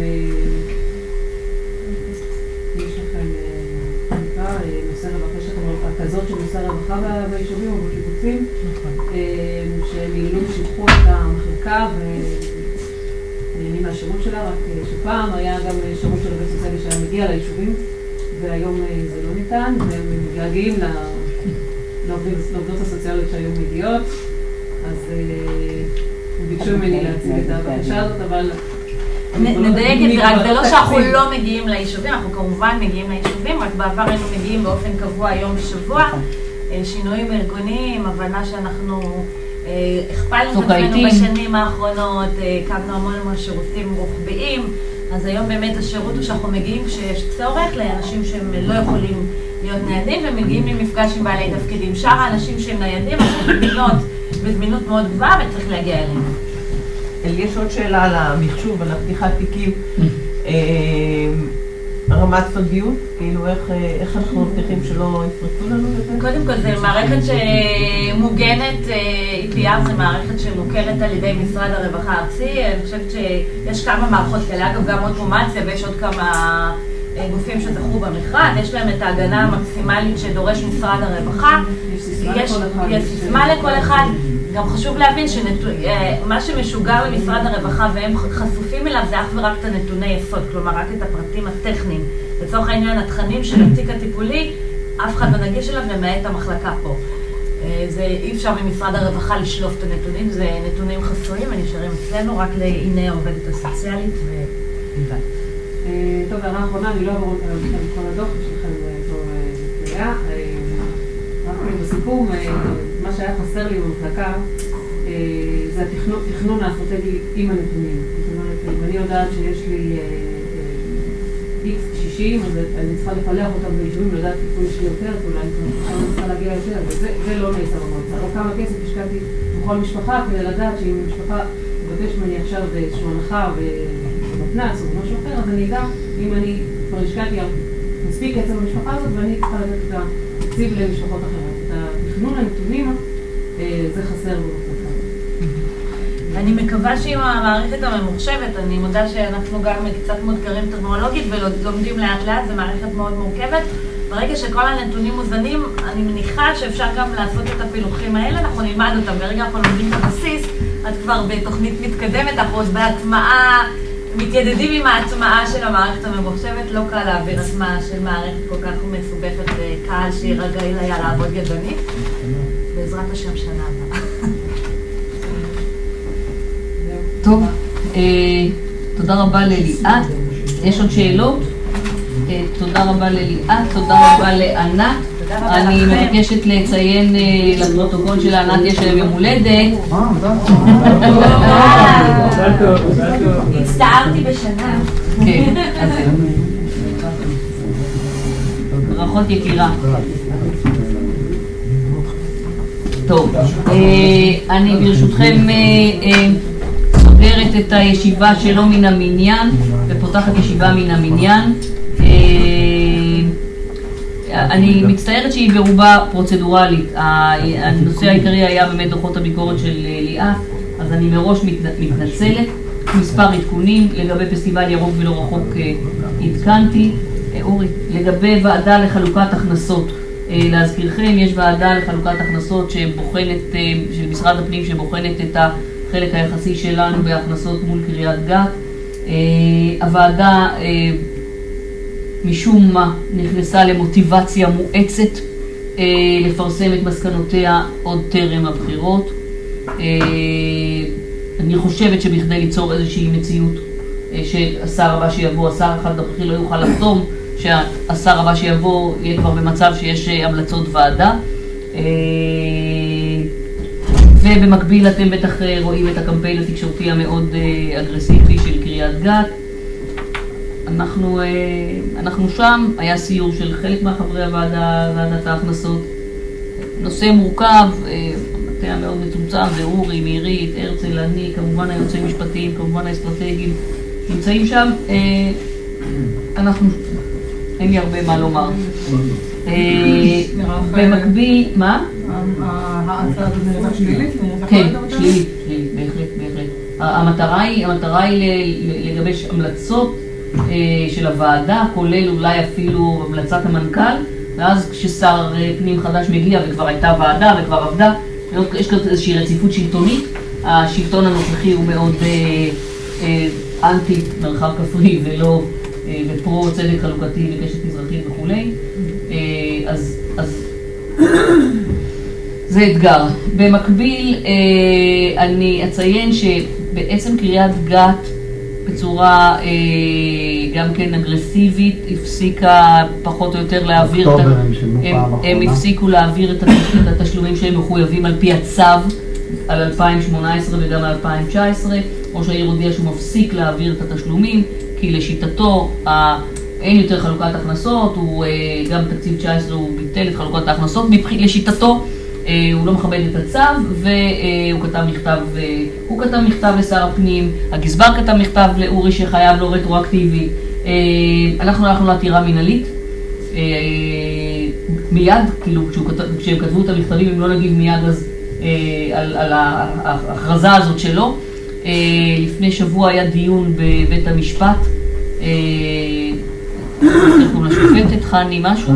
D: יש לכם נושא רווחה, כזאת של נושא רווחה ביישובים או בקיבוצים, שהם יעלו ושיפחו את המחלקה ונהנים מהשירות שלה, רק שפעם היה גם שירות של עובד סוציאלי שהיה מגיע ליישובים, והיום זה לא ניתן, והם מתגעגעים לעובדות הסוציאליות שהיום מגיעות, אז הם ביקשו ממני להציג את הבקשה הזאת, אבל...
I: נדייק את זה, רק זה לא שאנחנו לא מגיעים ליישובים, אנחנו כמובן מגיעים ליישובים, רק בעבר היינו מגיעים באופן קבוע יום בשבוע, שינויים ארגוניים, הבנה שאנחנו הכפלנו את עצמנו בשנים האחרונות, קמנו המון שירותים רוחביים, אז היום באמת השירות הוא שאנחנו מגיעים כשיש צורך לאנשים שהם לא יכולים להיות ניידים, ומגיעים למפגש עם בעלי תפקידים. שאר האנשים שהם ניידים, אז בזמינות מאוד גבוהה וצריך להגיע אליהם.
G: יש עוד שאלה על המחשוב, על הפתיחת תיקים. רמת סודיות? כאילו איך אנחנו מבטיחים שלא יפרצו לנו את זה?
I: קודם כל, זו מערכת שמוגנת, EPR זה מערכת שמוכרת על ידי משרד הרווחה הארצי. אני חושבת שיש כמה מערכות כאלה, אגב גם אוטומציה ויש עוד כמה גופים שזכו במכרז, יש להם את ההגנה המקסימלית שדורש משרד הרווחה. יש סיסמה לכל אחד. גם חשוב להבין שמה שמשוגר למשרד הרווחה והם חשופים אליו זה אך ורק את הנתוני יסוד, כלומר רק את הפרטים הטכניים. לצורך העניין, התכנים של התיק הטיפולי, אף אחד לא נגיש אליו למעט המחלקה פה. אי אפשר ממשרד הרווחה לשלוף את הנתונים, זה נתונים חסויים ונשארים אצלנו רק לעיני העובדת הסוציאלית ובלבד.
D: טוב, הערה האחרונה, אני לא אעבור על כל הדוח, יש לכם פה קריאה. רק בסיכום, מה שהיה חסר לי במחלקה זה התכנון האסטרטגי עם הנתונים. זאת אומרת, אם אני יודעת שיש לי X קשישים, אז אני צריכה לפלח אותם ביישובים, לדעת איפה יש לי יותר, אולי אני צריכה להגיע יותר, וזה לא נעשה במועצה. או כמה כסף השקעתי בכל משפחה כדי לדעת שאם משפחה מבקש ממני עכשיו באיזשהו הנחה ובמתנ"ס או משהו אחר, אז אני אדע אם אני כבר השקעתי מספיק כסף במשפחה הזאת ואני צריכה לתת את התקציב למשפחות אחרות. את התכנון הנתונים זה חסר במחלקה.
I: אני מקווה שעם המערכת הממוחשבת, אני מודה שאנחנו גם קצת מודגרים טכנולוגית ולומדים לאט לאט, זו מערכת מאוד מורכבת. ברגע שכל הנתונים מוזנים, אני מניחה שאפשר גם לעשות את הפילוחים האלה, אנחנו נלמד אותם. ברגע אנחנו לומדים את הבסיס, אז כבר בתוכנית מתקדמת, אנחנו עוד בהטמעה, מתיידדים עם ההטמעה של המערכת הממוחשבת, לא קל להעביר הטמעה של מערכת כל כך מסובכת וקהל שירגל היה לעבוד ידנית. בעזרת השם שנה הבאה.
B: טוב, תודה רבה לליאת. יש עוד שאלות? תודה רבה לליאת, תודה רבה לענת. אני מבקשת לציין לפרוטוקול של ענת יש להם יום הולדת.
I: הצטערתי בשנה.
B: כן, אז ברכות יקירה. טוב, אני ברשותכם סוגרת את הישיבה שלא מן המניין ופותחת ישיבה מן המניין. אני מצטערת שהיא ברובה פרוצדורלית. הנושא העיקרי היה באמת דוחות הביקורת של ליאת, אז אני מראש מתנצלת. מספר עדכונים לגבי פסטיבל ירוק ולא רחוק עדכנתי. אורי, לגבי ועדה לחלוקת הכנסות, להזכירכם, יש ועדה לחלוקת הכנסות שבוחנת, של משרד הפנים שבוחנת את החלק היחסי שלנו בהכנסות מול קריית גת. הוועדה משום מה נכנסה למוטיבציה מואצת לפרסם את מסקנותיה עוד טרם הבחירות. אני חושבת שבכדי ליצור איזושהי מציאות שהשר הבא שיבוא, השר אחד הנוכחי לא יוכל לחתום, שהשר הבא שיבוא יהיה כבר במצב שיש המלצות ועדה. ובמקביל אתם בטח רואים את הקמפיין התקשורתי המאוד אגרסיבי של קריית גת. אנחנו שם, היה סיור של חלק מהחברי הוועדה, ועדת ההכנסות. נושא מורכב, המטה המאוד מצומצם, זה אורי, מירית, הרצל, אני, כמובן היוצאים משפטיים, כמובן האסטרטגיים, נמצאים שם. אין לי הרבה מה לומר. במקביל, מה?
D: ההצעה הזאת נראית שלילית?
B: כן, שלילית, בהחלט. המטרה היא לגבש המלצות של הוועדה, כולל אולי אפילו המלצת המנכ"ל, ואז כששר פנים חדש מגיע וכבר הייתה ועדה וכבר עבדה, יש כאן איזושהי רציפות שלטונית. השלטון הנוכחי הוא מאוד אנטי מרחב כפרי ולא ופרו צדק חלוקתי וקשת מזרחית וכו'. אז זה אתגר. במקביל אני אציין שבעצם קריית גת בצורה גם כן אגרסיבית הפסיקה פחות או יותר להעביר הם הפסיקו להעביר את התשלומים שהם מחויבים על פי הצו על 2018 וגם על 2019. ראש העיר הודיע שהוא מפסיק להעביר את התשלומים כי לשיטתו אין יותר חלוקת הכנסות, הוא גם תקציב 19 הוא ביטל את חלוקת ההכנסות, לשיטתו הוא לא מכבד את הצו, והוא כתב מכתב לשר הפנים, הגזבר כתב מכתב לאורי שחייב לו רטרואקטיבי, אנחנו הלכנו לעתירה מנהלית. מיד, כאילו, כשהם כתבו את המכתבים, אם לא נגיד מיד אז על ההכרזה הזאת שלו. לפני שבוע היה דיון בבית המשפט. קוראים לשופטת חני משהו,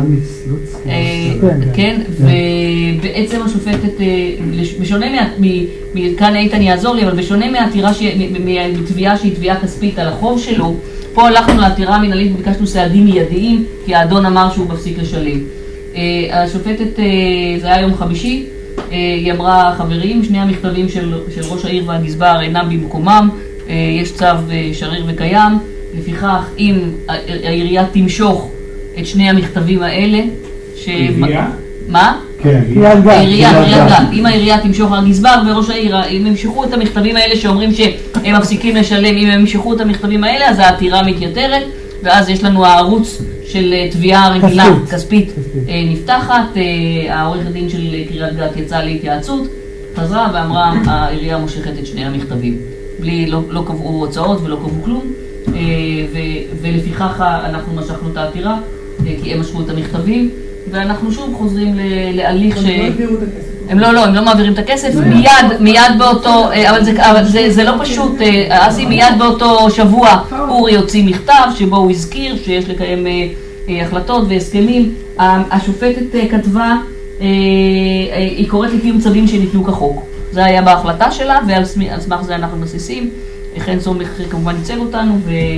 B: כן, ובעצם השופטת, בשונה כאן איתן יעזור לי, אבל בשונה מהתביעה שהיא תביעה כספית על החוב שלו, פה הלכנו לעתירה המנהלית וביקשנו סעדים מיידיים, כי האדון אמר שהוא מפסיק לשלם. השופטת, זה היה יום חמישי, היא אמרה, חברים, שני המכתבים של ראש העיר והגזבר אינם במקומם, יש צו שריר וקיים, לפיכך, אם העירייה תמשוך את שני המכתבים האלה,
E: עירייה?
B: מה?
J: כן,
B: העירייה, אם העירייה תמשוך, הגזבר וראש העיר, אם ימשכו את המכתבים האלה שאומרים שהם מפסיקים לשלם, אם הם ימשכו את המכתבים האלה, אז העתירה מתייתרת, ואז יש לנו הערוץ של תביעה רגילה, כספית נפתחת, העורך הדין של קריית גת יצאה להתייעצות, חזרה ואמרה, העירייה מושכת את שני המכתבים. לא קבעו הוצאות ולא קבעו כלום. ולפיכך אנחנו משכנו את העתירה, כי הם משכו את המכתבים, ואנחנו שוב חוזרים להליך ש... הם לא מעבירים את הכסף, מיד באותו, אבל זה לא פשוט, אסי מיד באותו שבוע אורי הוציא מכתב שבו הוא הזכיר שיש לקיים החלטות והסכמים. השופטת כתבה, היא קוראת לקיום צווים שניתנו כחוק, זה היה בהחלטה שלה, ועל סמך זה אנחנו מסיסים. חן סומך כמובן ייצג אותנו,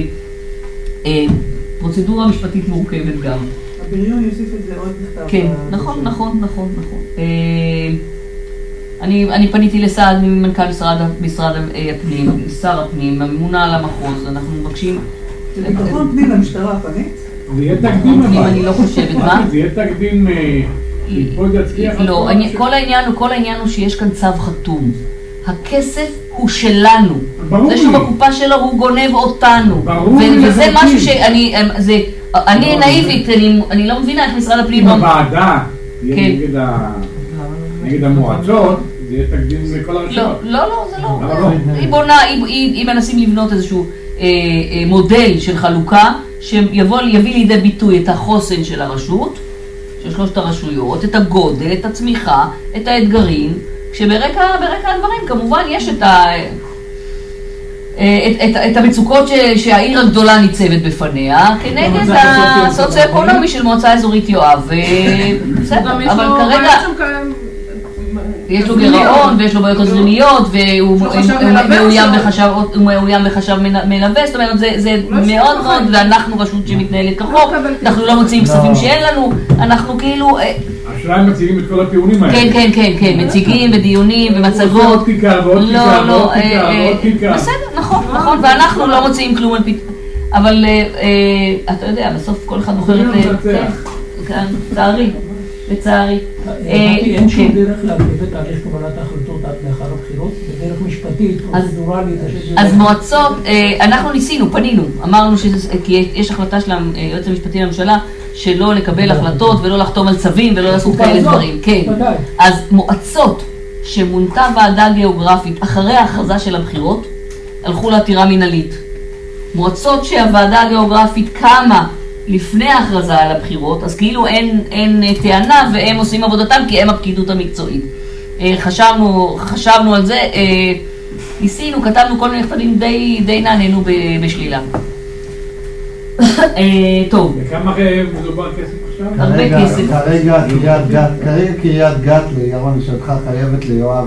B: ופרוצדורה משפטית מורכבת גם.
K: הבריון יוסיף את זה עוד מכתב.
B: כן, נכון. אני פניתי לסעד ממנכ"ל משרד הפנים, שר הפנים, הממונה על המחוז, אנחנו מבקשים...
K: לביטחון פנים למשטרה פנית?
E: זה יהיה תקדים אבל.
B: אני לא חושבת, מה?
E: זה יהיה תקדים לפעול להצליח?
B: לא, כל העניין הוא שיש כאן צו חתום. הכסף הוא שלנו. זה שבקופה שלו הוא גונב אותנו. וזה משהו שאני, אני נאיבית, אני לא מבינה איך משרד הפנים...
E: אם הוועדה יהיה נגד המועצות, זה יהיה תקדים לכל הרשויות.
B: לא, זה לא. היא בונה, היא מנסים לבנות איזשהו מודל של חלוקה, שיביא לידי ביטוי את החוסן של הרשות, של שלושת הרשויות, את הגודל, את הצמיחה, את האתגרים, כשברקע הדברים כמובן יש את המצוקות שהעיר הגדולה ניצבת בפניה, כנגד הסוציו-אקונומי של מועצה אזורית יואב. אבל כרגע יש לו גירעון ויש לו בעיות תזרימיות והוא מאוים בחשב מלווה, זאת אומרת זה מאוד מאוד, ואנחנו רשות שמתנהלת כחוק, אנחנו לא מוציאים כספים שאין לנו, אנחנו כאילו...
E: השאלה הם מציגים את כל הטיעונים האלה.
B: כן, מציגים בדיונים, במצגות.
E: ועוד כיכר, ועוד כיכר, ועוד כיכר.
B: בסדר, נכון, ואנחנו לא מוציאים כלום על פתאום. אבל אתה יודע, בסוף כל אחד בוחר את... כן, לצערי.
F: אין שום דרך להגביל את תהליך קבלת ההחלטות עד לאחר הבחירות, בדרך משפטית, פרוצדורלית.
B: אז מועצות, אנחנו ניסינו, פנינו, אמרנו כי יש החלטה של היועץ המשפטי לממשלה, שלא לקבל החלטות ולא לחתום על צווים ולא לעשות כאלה דברים. כן. אז מועצות שמונתה ועדה גיאוגרפית אחרי ההכרזה של הבחירות, הלכו לעתירה מנהלית. מועצות שהוועדה הגיאוגרפית קמה לפני ההכרזה על הבחירות, אז כאילו אין טענה והם עושים עבודתם כי הם הפקידות המקצועית. חשבנו על זה, ניסינו, כתבנו כל מיני מכתבים, די נענינו בשלילה. טוב.
E: וכמה מדובר כסף עכשיו?
B: הרבה כסף.
J: כרגע קריית גת לירון לשאלתך חייבת ליואב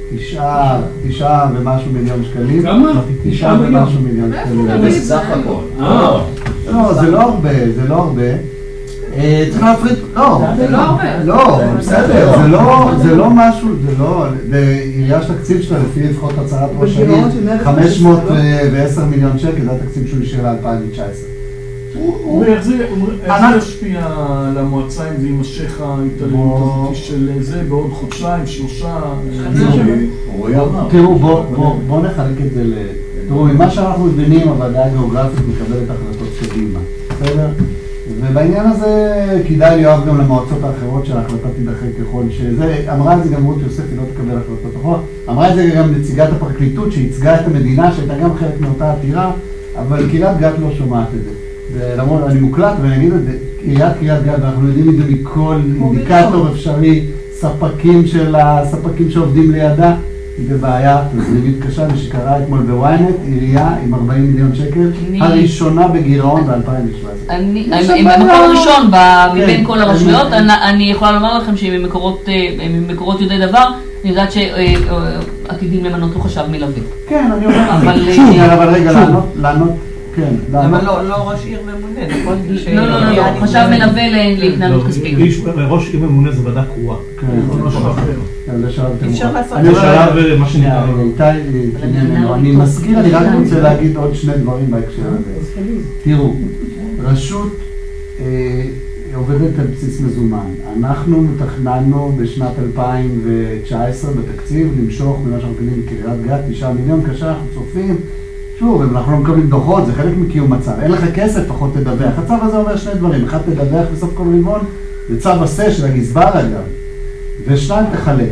J: 9 ומשהו מיליון שקלים.
E: כמה?
J: 9 ומשהו מיליון שקלים.
H: זה סך הכל.
J: לא, זה לא הרבה. צריך להפריד, לא, בסדר, זה לא משהו, בעירייה של תקציב שלה, לפי לפחות הצעת ראש העיר, 510 מיליון שקל, זה התקציב שהוא השאיר ל-2019.
E: ואיך זה ישפיע על המועצה אם זה יימשך ההתעלמות הזאת של זה בעוד חודשיים, 3?
J: תראו, בואו נחלק את זה תראו, ממה שאנחנו מבינים, הוועדה הגיאוגרפית מקבלת החלטות קדימה, בסדר? ובעניין הזה כדאי להיות גם למועצות האחרות שההחלטה תידחה ככל שזה, אמרה את זה גם רות יוסף, היא לא תקבל החלטות אחרות, אמרה את זה גם נציגת הפרקליטות שייצגה את המדינה, שהייתה גם חלק מאותה עתירה, אבל קריית גת לא שומעת את זה. ולמרות, אני מוקלט ואני אגיד את זה, עיריית קריית גת, ואנחנו יודעים את זה מכל אינדיקטור אפשרי, ספקים שעובדים לידה, היא בבעיה תזרימית קשה, ושקרה אתמול בוויינט, עירייה עם 40 מיליון שקל, הראשונה בגירעון ב-2017.
B: עם המקור הראשון מבין כל הרשויות, אני יכולה לומר לכם שעם מקורות יודעי דבר, אני יודעת שעתידים למנות לו חשב מלווה.
J: כן, אני אומר, אבל רגע, לענות, כן.
G: אבל לא ראש עיר ממונה, נכון?
B: לא, חשב מלווה להתנהלות כספית.
C: ראש עיר ממונה זה ועדה קרואה.
G: אפשר לעשות
C: זה שלב מה שנקרא.
J: אני מזכיר, אני רק רוצה להגיד עוד שני דברים בהקשר הזה. תראו, רשות עובדת על בסיס מזומן. אנחנו מתכננו בשנת 2019 בתקציב למשוך ממה שאנחנו קונים בקריית גת 9 מיליון, כאשר אנחנו צופים, שוב, אנחנו לא מקבלים דוחות, זה חלק מקיום מצב. אין לך כסף, פחות תדווח. הצו הזה אומר שני דברים. אחד, תדווח בסוף כל רבעון, זה צו עשה של הגזבר אגב. ושניים, תחלק.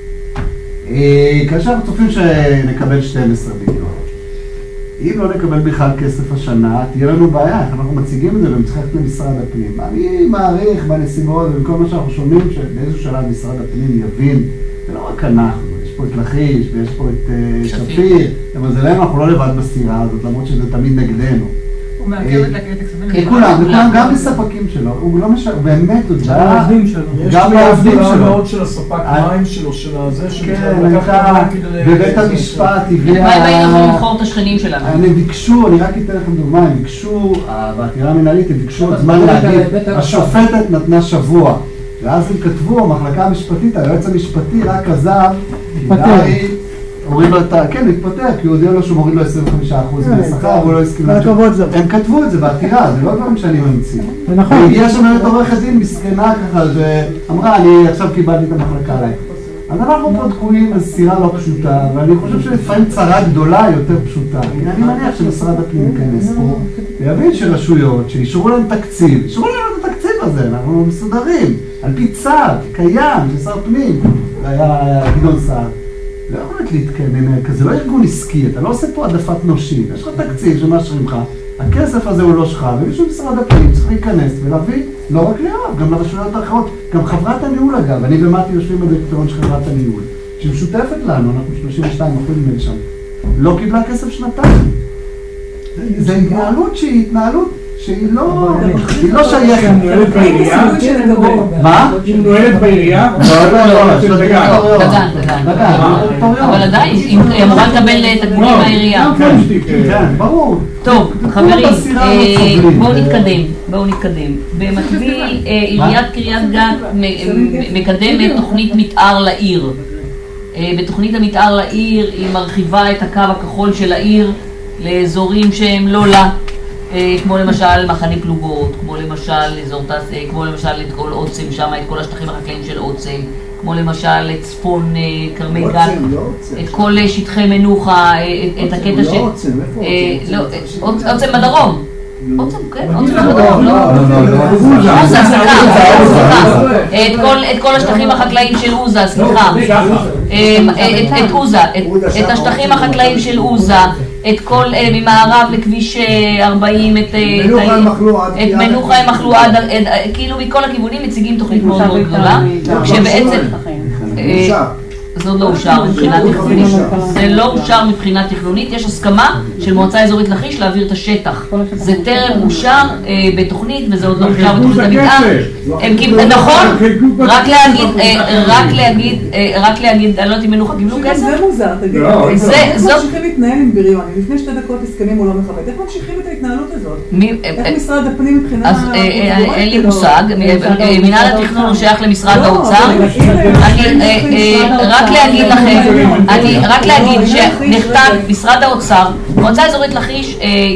J: כאשר אנחנו צופים שנקבל 12 מיליון. אם לא נקבל בכלל כסף השנה, תהיה לנו בעיה. איך אנחנו מציגים את זה ומצטרף למשרד הפנים. אני מעריך בנסיבות ובכל מה שאנחנו שומעים, שבאיזשהו שלב משרד הפנים יבין, זה לא רק אנחנו. יש פה את לכיש ויש פה את שפיר, אבל זה להם אנחנו לא לבד בסתירה הזאת, למרות שזה תמיד נגדנו.
G: הוא מעכב את הכספים.
J: כולם, גם בספקים שלו, הוא לא משאר, באמת, הוא
E: גם העובדים שלו. גם העובדים שלו. מאוד של הספק מים שלו, של הזה,
J: כן, הייתה, בבית המשפט הביאה...
B: מה הם היינו לבחור את השכנים שלנו?
J: הם ביקשו, אני רק אתן לכם דוגמה, הם ביקשו, בעתירה המנהלית, הם ביקשו עוד זמן להגיד, השופטת נתנה שבוע. ואז הם כתבו, המחלקה המשפטית, היועץ המשפטי רק עזב, הוריד לו את ה... כן, להתפטר, כי הוא הודיע לו שהוא מוריד לו 25% מהשכר, הוא לא הסכים להגיד. הם כתבו את זה בעתירה, זה לא דברים שאני ממציא. והגיעה שם באמת עורכת דין מסכנה ככה, ואמרה, אני עכשיו קיבלתי את המחלקה עליי. אז אנחנו פה תקועים על סירה לא פשוטה, ואני חושב שלפעמים צרה גדולה יותר פשוטה. אני מניח שמשרד הפנים ייכנס פה, ויבין שרשויות, שישרו להם תקציב, ישרו להם את התקציב הזה, אנחנו מסודרים, על פי צו, קיים, של שר פנים, זה היה גדעון סער. לא יכולת להתקדם, זה לא ארגון עסקי, אתה לא עושה פה עדפת נושים, יש לך תקציב שמאשרים לך, הכסף הזה הוא לא שלך, ומישהו משרד הפנים צריך להיכנס ולהביא, לא רק ליואב, גם לרשויות האחרות, גם חברת הניהול אגב, אני ומתי יושבים בדירקטוריון של חברת הניהול, שמשותפת לנו, אנחנו 32% ממנו שם, לא קיבלה כסף שנתיים. זה התנהלות שהיא לא שייכת.
E: היא נועלת בעירייה?
J: מה?
E: היא נועלת בעירייה?
B: אבל עדיין, היא אמורה לקבל תקבולים מהעירייה.
J: כן, ברור.
B: טוב, חברים, בואו נתקדם. במקביל, עיריית קריית גת מקדמת תוכנית מתאר לעיר. בתוכנית המתאר לעיר היא מרחיבה את הקו הכחול של העיר לאזורים שהם לא לה. כמו למשל מחנה פלוגות, כמו למשל אזור תעשייה, כמו למשל את כל עוצם שם, את כל השטחים החקלאיים של עוצם, כמו למשל את צפון כרמי גת, את כל שטחי מנוחה, את הקטע של... עוצם בדרום. עוצם, כן, עוצם בדרום, לא? עוזה, סליחה. את כל השטחים החקלאיים של עוזה, סליחה. את עוזה, את השטחים החקלאיים של עוזה, את כל ממערב לכביש 40, את מנוחה הם אכלו עד, כאילו מכל הכיוונים מציגים תוכנית מאוד מאוד גדולה, שבעצם... זה עוד לא אושר מבחינה תכנונית. זה לא אושר מבחינה תכנונית, יש הסכמה של מועצה אזורית לכיש להעביר את השטח. זה טרם אושר בתוכנית וזה עוד לא אושר בתוכנית המתאר. נכון, רק להגיד, אני לא יודעת אם מנוחה קיבלו כסף?
K: זה מוזר, תגיד. איך ממשיכים להתנהל עם בריון? לפני 2 דקות הסכמים הוא לא מכבד. איך ממשיכים את ההתנהלות הזאת? איך משרד הפנים מבחינה...
B: אז אין לי מושג, מנהל התכנון הוא שייך למשרד האוצר. רק להגיד שנחתם משרד האוצר, מועצה אזורית לכיש,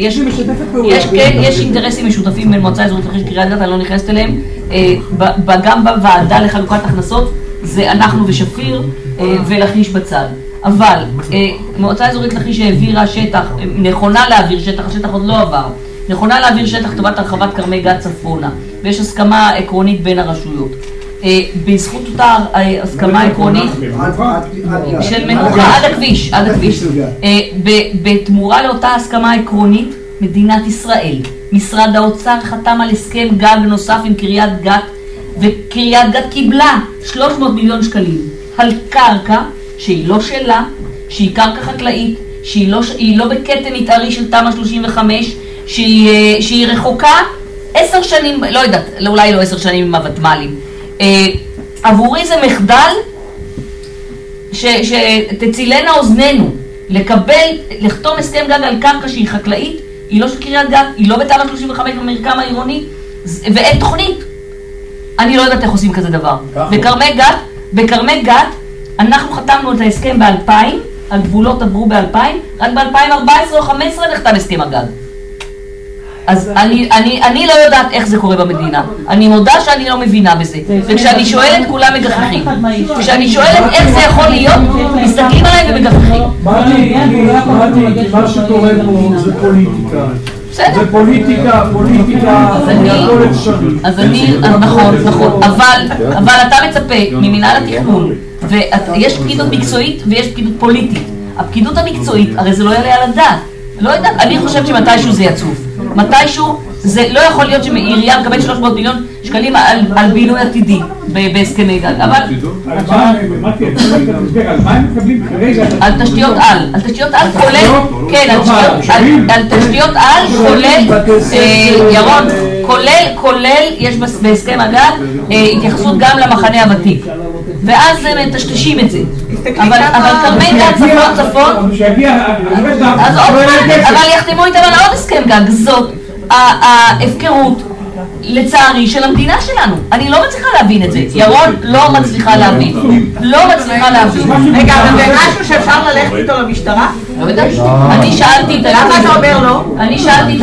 B: יש אינטרסים משותפים בין מועצה אזורית לכיש קריית גת, אני לא נכנסת אליהם, גם בוועדה לחלוקת הכנסות, זה אנחנו ושפיר ולכיש בצד. אבל מועצה אזורית לכיש העבירה שטח, נכונה להעביר שטח, השטח עוד לא עבר, נכונה להעביר שטח טובת הרחבת כרמי גת צפונה, ויש הסכמה עקרונית בין הרשויות. בזכות אותה הסכמה עקרונית של מנוחה עד הכביש, בתמורה לאותה הסכמה עקרונית, מדינת ישראל משרד האוצר חתם על הסכם גג נוסף עם קריית גת, וקריית גת קיבלה 300 מיליון שקלים על קרקע שהיא לא שלה, שהיא קרקע חקלאית, שהיא לא בקטע מתארי של תמ"א 35, שהיא רחוקה 10 שנים, לא יודעת, אולי לא 10 שנים עם הוותמ"לים. עבורי זה מחדל שתצילנה אוזנינו, לחתום הסכם גג על קרקע שהיא חקלאית, היא לא של קריית גת, היא לא בתמ"א 35 במרקם העירוני, ואין תוכנית. אני לא יודעת איך עושים כזה דבר. בכרמי גת, אנחנו חתמנו את ההסכם ב-2000, הגבולות עברו ב-2000, רק ב-2014 או 2015 נחתם הסכם הגג. אז אני לא יודעת איך זה קורה במדינה. אני מודה שאני לא מבינה בזה. וכשאני שואלת, כולם מגחכים. כשאני שואלת איך זה יכול להיות, מסתכלים עליי ומגחכים.
E: מה שקורה פה זה פוליטיקה. זה פוליטיקה, הכל אפשרי.
B: אז נכון. אבל אתה מצפה ממנהל התכנון, ויש פקידות מקצועית ויש פקידות פוליטית. הפקידות המקצועית, הרי זה לא יעלה על הדעת. לא יודעת, אני חושבת שמתישהו זה יצוף. מתישהו, זה לא יכול להיות שעירייה מקבל 300 מיליון שקלים על בינוי עתידי בהסכמי גג, אבל...
E: על מה הם מקבלים כרגע?
B: על תשתיות על כולל, כן, על תשתיות על כולל, ירון, כולל, יש בהסכם הגג התייחסות גם למחנה הוותיק, ואז הם מטשטשים את זה. אבל כרמי גת צפון, אבל יחתמו איתם על עוד הסכם גג, זאת ההפקרות לצערי של המדינה שלנו. אני לא מצליחה להבין את זה. ירון לא מצליחה להבין.
G: רגע, אבל זה משהו שאפשר ללכת איתו למשטרה?
B: לא יודעת. אני שאלתי את
G: למה אתה אומר לא?
B: אני שאלתי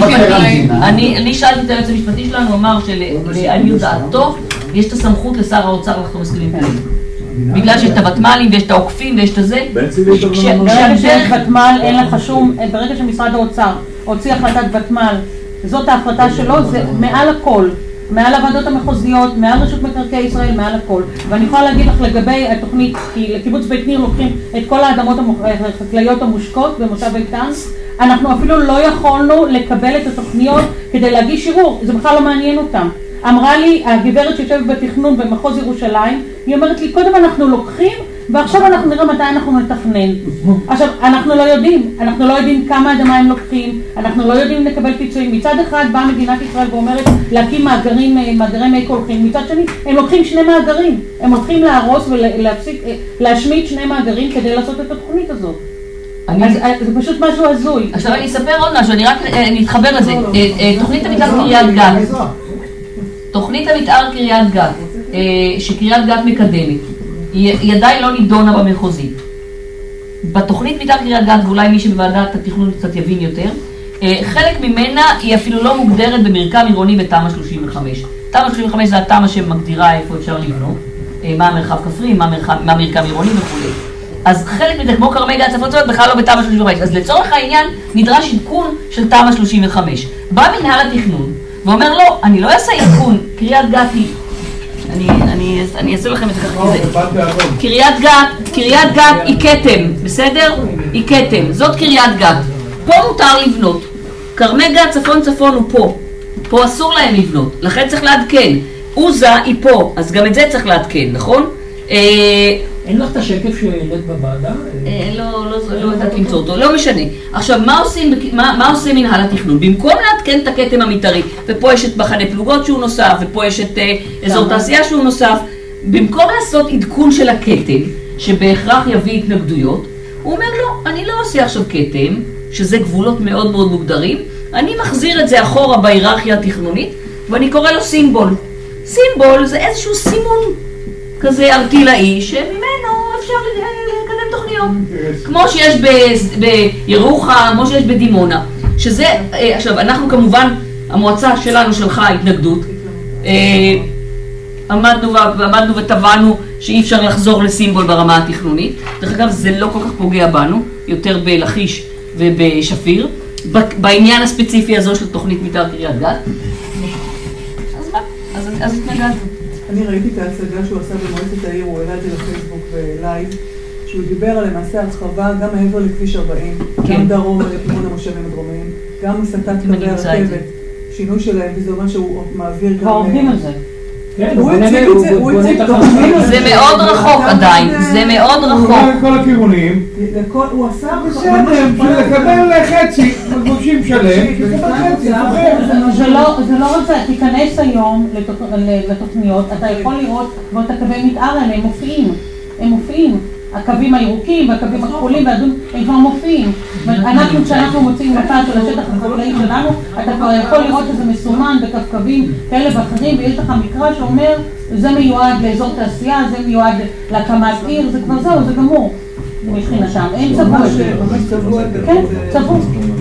B: את היועץ המשפטי שלנו, הוא אמר שלעניות דעתו יש את הסמכות לשר האוצר לחתום הסכמים כאלה. בגלל שיש את הוותמ"לים ויש את העוקפים ויש את הזה.
L: ברגע שיש ותמ"ל אין לך שום, ברגע שמשרד האוצר הוציא החלטת ותמ"ל, זאת ההחלטה שלו, זה מעל הכל, מעל הוועדות המחוזיות, מעל רשות מקרקעי ישראל, מעל הכל. ואני יכולה להגיד לך לגבי התוכנית, כי לקיבוץ בית ניר לוקחים את כל האדמות החקלאיות המושקות במושב איתן, אנחנו אפילו לא יכולנו לקבל את התוכניות כדי להגיש ערעור, זה בכלל לא מעניין אותם. אמרה לי הגברת שיושבת בתכנון במחוז ירושלים, היא אומרת לי, קודם אנחנו לוקחים, ועכשיו אנחנו נראה מתי אנחנו נתכנן. עכשיו, אנחנו לא יודעים כמה אדמה הם לוקחים, אנחנו לא יודעים לקבל פיצויים. מצד אחד באה מדינת ישראל ואומרת להקים מאגרי מי קולחין, מצד שני הם לוקחים 2 מאגרים, הם הולכים להרוס ולהשמיד 2 מאגרים כדי לעשות את התוכנית הזאת. זה פשוט משהו הזוי.
B: עכשיו אני אספר עוד משהו, אני רק נתחבר לזה. תוכנית המתאר קריית גת, תוכנית המתאר קריית גת, שקריית גת מקדמת, היא עדיין לא נידונה במחוזית. בתוכנית מתאר קריית גת, ואולי מי שבוועדת התכנון קצת יבין יותר, חלק ממנה היא אפילו לא מוגדרת במרקם עירוני בתמ"א 35. תמ"א 35 זה התמ"א שמגדירה איפה אפשר לבנות, מה המרחב כפרי, מה מרקם עירוני וכו'. אז חלק מזה, כמו כרמי גת צפון, בכלל לא בתמ"א 35. אז לצורך העניין נדרש עדכון של תמ"א 35. בא מנהל התכנון ואומר לא, אני לא אעשה עדכון, קריית גת היא... אני אעשה לכם את זה ככה כזה. קריית גת היא כתם, בסדר? היא כתם, זאת קריית גת. פה מותר לבנות. כרמי גת צפון הוא פה. פה אסור להם לבנות, לכן צריך לעדכן. עוזה היא פה, אז גם את זה צריך לעדכן, נכון?
F: אין לך את השקף שהעלית בוועדה?
B: לא יודעת למצוא אותו, לא משנה. עכשיו, מה עושה מנהל התכנון? במקום לעדכן את הכתם המתארי, ופה יש את מחנה פלוגות שהוא נוסף, ופה יש את אזור תעשייה שהוא נוסף, במקום לעשות עדכון של הכתם, שבהכרח יביא התנגדויות, הוא אומר לא, אני לא עושה עכשיו כתם, שזה גבולות מאוד מאוד מוגדרים, אני מחזיר את זה אחורה בהיררכיה התכנונית, ואני קורא לו סימבול. סימבול זה איזשהו סימון כזה ארטילאי, שממנו אפשר לקדם תוכניות. כמו שיש בירוחם, כמו שיש בדימונה. שזה, עכשיו, אנחנו כמובן, המועצה שלנו שלחה התנגדות. עמדנו וטבענו שאי אפשר לחזור לסימבול ברמה התכנונית. דרך אגב, זה לא כל כך פוגע בנו, יותר בלחיש ובשפיר. בעניין הספציפי הזו של תוכנית מתאר קריית גת. אז מה? אז התנגדנו.
K: אני ראיתי את ההצגה שהוא עשה במועצת העיר, הוא העלה את זה לפייסבוק ולייב, שהוא דיבר על למעשה הרחבה גם מעבר לכביש 40, גם דרום לכיוון המושבים הדרומיים, גם הסטת קווי הרכבת, שינוי שלהם, וזה אומר שהוא מעביר גם...
L: כבר עובדים על זה.
K: הוא הציג תוכנית.
B: זה מאוד רחוק עדיין, זה מאוד רחוק.
E: כל הכיוונים.
K: הוא עשה...
E: בסדר, לקבל חצי, מבקשים שלם,
L: זה לא רק זה, תיכנס היום לתוכניות, אתה יכול לראות כבר את הקווי מתאר האלה, הם מופיעים. הקווים הירוקים והקווים הכחולים הם כבר מופיעים. אנחנו, כשאנחנו מוצאים מפה של השטח החקלאי שלנו, אתה כבר יכול לראות שזה מסומן בקווים כאלה ואחרים, ויש לך מקרא שאומר, זה מיועד לאזור תעשייה, זה מיועד להקמת עיר, זה כבר זהו, זה גמור. מבחינתם, אין צבוע. כן, צבוע.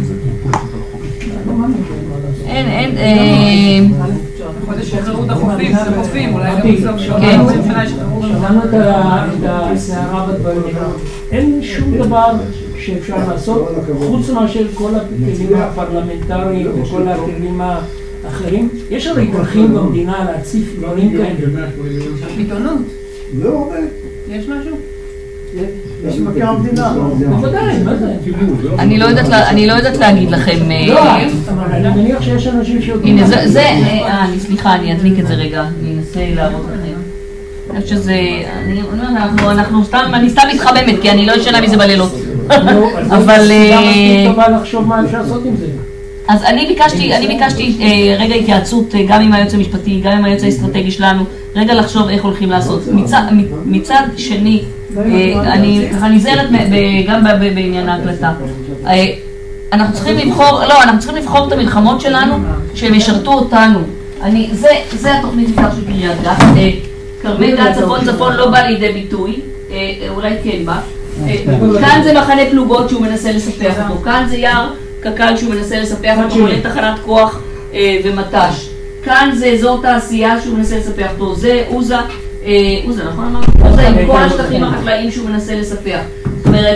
B: אין,
D: חודש שחררו את החופים, זה חופים, אולי גם בסוף שונה,
F: שמענו את הסערה בדברים. אין שום דבר שאפשר לעשות, חוץ מאשר כל הכלים הפרלמנטריים וכל הכלים האחרים. יש הרי דרכים במדינה להציף דברים כאלה.
D: עיתונות.
E: זה עובד.
D: יש משהו?
E: יש מבקר המדינה.
F: בוודאי, מה זה?
B: אני לא יודעת להגיד לכם.
F: אבל אני מניח שיש אנשים שיודעים.
B: הנה, סליחה, אני אדליק את זה רגע, אני אנסה להראות לכם. אני חושבת שזה, אני סתם מתחממת, כי אני לא ישנה מזה בלילות. אבל...
F: סיבה מספיק טובה לחשוב מה אפשר לעשות עם זה.
B: אז אני ביקשתי רגע התייעצות גם עם היועץ המשפטי, גם עם היועץ האסטרטגי שלנו, רגע לחשוב איך הולכים לעשות. מצד שני, אני ככה נזהרת גם בעניין ההקלטה. אנחנו צריכים לבחור את המלחמות שלנו שהם ישרתו אותנו. זה התוכנית מתאר של קריית גת. כרמל גת צפון לא בא לידי ביטוי, אולי כן בא. כאן זה מחנה פלוגות שהוא מנסה לספח אותו, כאן זה יער קק"ל שהוא מנסה לספח אותו, כולל תחנת כוח ומט"ש. כאן זה אזור תעשייה שהוא מנסה לספח אותו, זה עוזה, נכון אמרנו? עוזה עם כל השטחים החקלאיים שהוא מנסה לספח. זאת אומרת,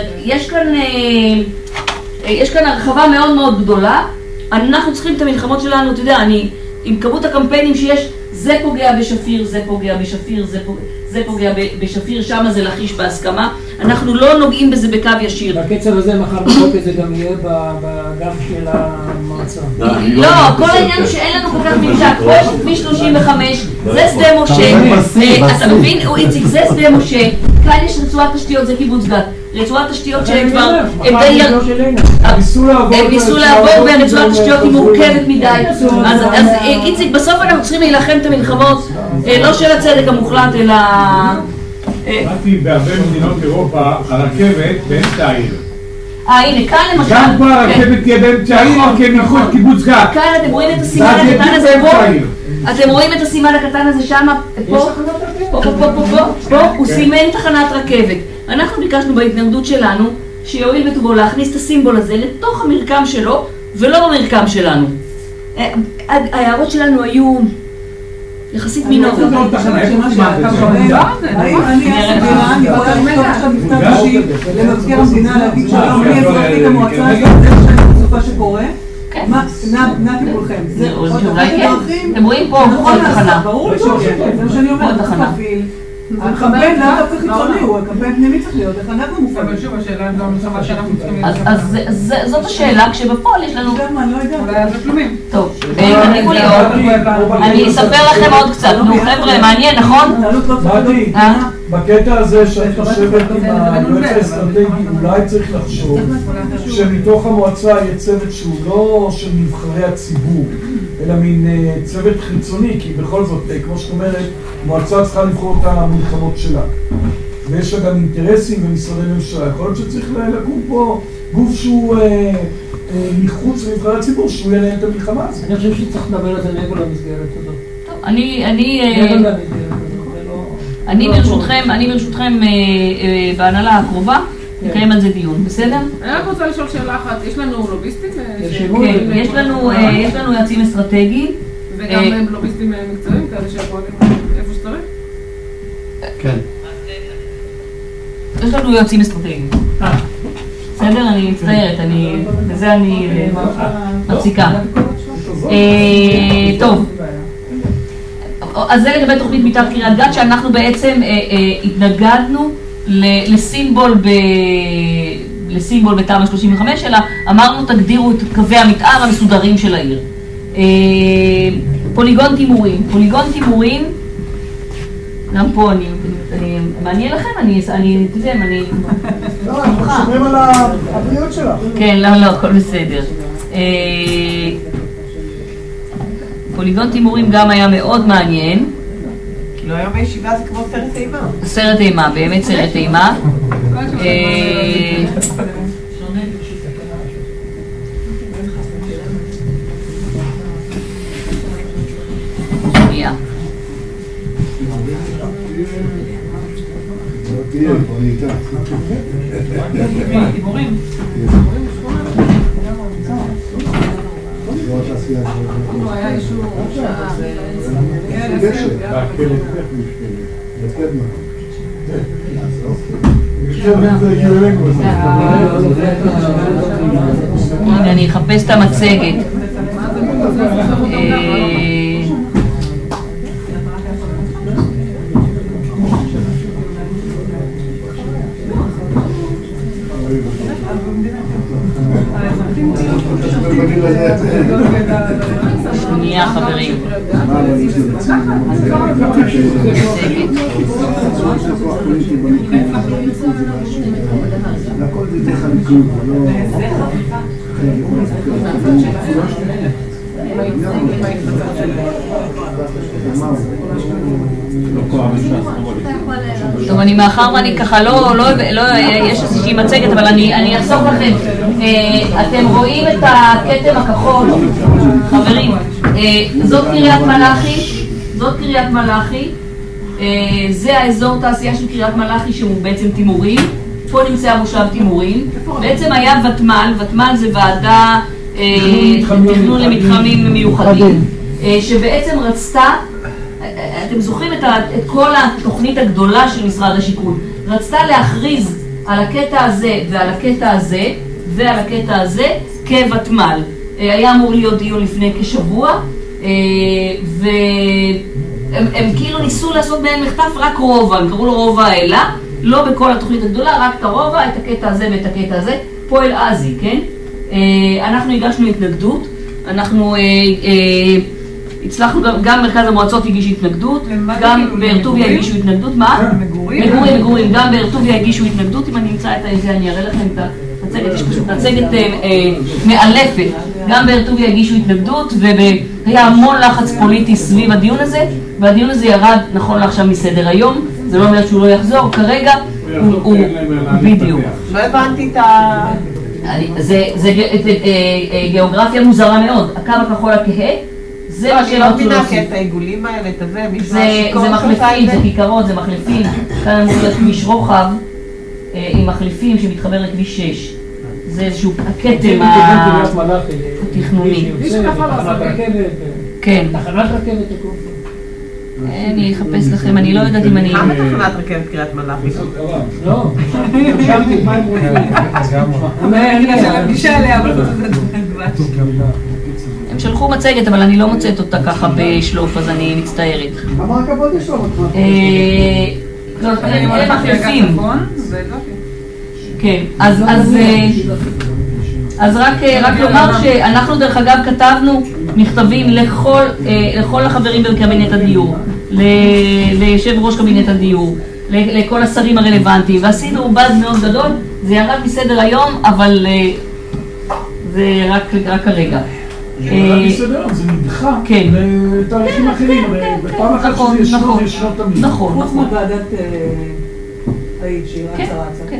B: יש כאן הרחבה מאוד מאוד גדולה, אנחנו צריכים את המלחמות שלנו, אתה יודע, עם כמות הקמפיינים שיש, זה פוגע בשפיר, זה פוגע בשפיר, זה פוגע בשפיר, שם זה לחיש בהסכמה. אנחנו לא נוגעים בזה בקו ישיר.
F: בקצב הזה מחר בבוקר זה גם יהיה בגב של המועצה.
B: לא, כל העניין הוא שאין לנו כל כך ממשק. פה יש כביש 35, זה שדה משה. אתה מבין, איציק, זה שדה משה. כאן יש רצועת תשתיות, זה קיבוץ גת. רצועת תשתיות שהם כבר... הם ניסו לעבור והרצועת תשתיות היא מורכבת מדי. אז איציק, בסוף אנחנו צריכים להילחם את המלחמות, לא של הצדק המוחלט, אלא...
E: ראיתי בהרבה מדינות אירופה הרכבת באמצע העיר.
B: הנה, כאן למשל...
E: גם פה הרכבת תהיה באמצע העיר, כי הם יקחו את קיבוץ גת.
B: כאן אתם רואים את הסימן הקטן הזה פה? אתם רואים את הסימן הקטן הזה שם? פה? פה? הוא סימן תחנת רכבת. אנחנו ביקשנו בהתנגדות שלנו שיועיל בטובו להכניס את הסימבול הזה לתוך המרקם שלו ולא במרקם שלנו. ההערות שלנו היו... יחסית מינורות.
K: אני יכולה עכשיו מכתב אישי למזכיר המדינה להגיד שלום, אני אזרחית המועצה הזאת, זה בסופה שקורה. נע טיפולכם.
B: אתם רואים פה עוד תחנה.
K: ברור לי זה מה שאני אומרת, צריך להפעיל. הקמפיין לא דווקא חיצוני, הוא הקמפיין פנימי צריך להיות, איך אנחנו מופעלים.
D: אבל שוב, השאלה אם זו המלחמה שאנחנו צריכים...
B: אז זאת השאלה, כשבפועל יש לנו...
K: אולי על תשלומים.
B: טוב, תניחו לי עוד. אני אספר לכם עוד קצת. נו חבר'ה, מעניין, נכון?
E: באתי, בקטע הזה שאת חושבת עם היועץ האסטרטגי, אולי צריך לחשוב שמתוך המועצה יהיה צוות שהוא לא של נבחרי הציבור, אלא מין צוות חיצוני, כי בכל זאת, כמו שאת אומרת, מועצה צריכה לבחור את המלחמות שלה. ויש לה גם אינטרסים ומשרדי ממשלה. יכול להיות שצריך לקום פה גוף שהוא מחוץ לנבחרי הציבור, שהוא ינהל את המלחמה הזאת.
F: אני חושב שצריך לדבר על זה מעבר למסגרת הזאת.
B: טוב, אני ברשותכם בהנהלה הקרובה, נקיים על זה דיון, בסדר?
D: אני רק רוצה לשאול שאלה אחת, יש לנו לוביסטים?
B: כן, יש לנו יועצים אסטרטגיים.
D: וגם לוביסטים מקצועיים, כאלה שפועלים איפה שצריך?
J: כן.
B: יש לנו יועצים אסטרטגיים. בסדר? אני מצטערת, בזה אני מפסיקה. טוב. אז זה לגבי תוכנית מתאר קריית גת, שאנחנו בעצם התנגדנו לסימבול לסימבול בתמ"א 35, אלא אמרנו תגדירו את קווי המתאר המסודרים של העיר. פוליגון תימורים, גם פה אני מעניין לכם, אני
M: לא, אנחנו שומעים על הבריאות שלך.
B: כן, לא, הכל בסדר. פוליגון תימורים גם היה מאוד מעניין.
G: כאילו היום הישיבה זה כמו סרט אימה.
B: סרט אימה, באמת סרט אימה.
K: היה אישור
B: הנה, אני אחפש את המצגת. שנייה חברים. טוב, אני מאחר ואני ככה יש איזושהי מצגת, אבל אני אחסוך לכם. אתם רואים את הכתם הכחול, חברים, זאת קריית מלאכי, זה האזור תעשייה של קריית מלאכי שהוא בעצם תימורים, פה נמצא המושב תימורים, בעצם היה ותמ"ל זה ועדה תכנון למתחמים מיוחדים, שבעצם רצתה, אתם זוכרים את כל התוכנית הגדולה של משרד השיכון, רצתה להכריז על הקטע הזה ועל הקטע הזה ועל הקטע הזה כוותמ"ל. היה אמור להיות דיון לפני כשבוע, והם כאילו ניסו לעשות בהם מחטף רק רובע, הם קראו לו רובע האלה, לא בכל התוכנית הגדולה, רק את הרובע, את הקטע הזה ואת הקטע הזה, פועל עזי, כן? אנחנו הגשנו התנגדות, אנחנו הצלחנו, גם מרכז המועצות הגיש התנגדות, גם באר-טוביה הגישו התנגדות, מה? מגורים, גם באר-טוביה הגישו התנגדות, אם אני אמצא את זה אני אראה לכם את המצגת, יש פשוט מצגת מאלפת, גם באר-טוביה הגישו התנגדות, והיה המון לחץ פוליטי סביב הדיון הזה, והדיון הזה ירד נכון לעכשיו מסדר היום, זה לא אומר שהוא לא יחזור, כרגע הוא בדיוק.
G: לא הבנתי את
B: זה גיאוגרפיה מוזרה מאוד, הקו הכחול הכהה, זה מה שהם רצו להוסיף.
G: את העיגולים האלה,
B: זה מחלפים, זה כיכרות, זה מחלפים. כאן אמור להיות כביש רוחב עם מחלפים שמתחבר לכביש 6. זה איזשהו הכתם התכנוני. כן.
F: תחנת רכבת הכל.
B: אני אחפש לכם, אני לא יודעת אם אני...
G: כמה תחנת רכבת קריית מלאכי?
F: לא, חשבתי מה הם רוצים.
K: הפגישה עליה, אבל
B: הם שלחו מצגת, אבל אני לא מוצאת אותה ככה בשלוף, אז אני מצטערת.
M: כמה רכבות יש לו?
B: אלה מחלפים. כן, אז רק לומר שאנחנו דרך אגב כתבנו מכתבים לכל החברים בקבינט הדיור, ליושב ראש קבינט הדיור, לכל השרים הרלוונטיים, ועשינו באז מאוד גדול, זה ירד מסדר היום, אבל זה רק כרגע.
E: זה ירד מסדר היום, זה נדחה לתאריכים אחרים, בפעם אחת שזה ישנו, זה ישנו תמיד.
B: נכון.
K: חוץ מוועדת העיד שהיא רצה.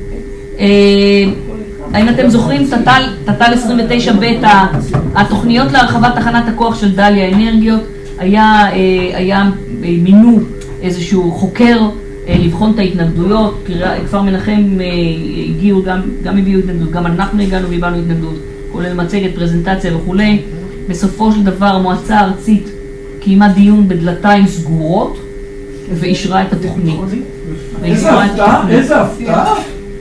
B: האם אתם זוכרים, תת"ל 29ב', התוכניות להרחבת תחנת הכוח של דליה אנרגיות, מינו איזשהו חוקר לבחון את ההתנגדויות, כפר מנחם גם הביאו התנגדות, גם אנחנו הגענו והבאנו התנגדות, כולל מצגת, פרזנטציה וכו'. בסופו של דבר המועצה הארצית קיימה דיון בדלתיים סגורות ואישרה את התוכנית.
E: איזה הפתעה?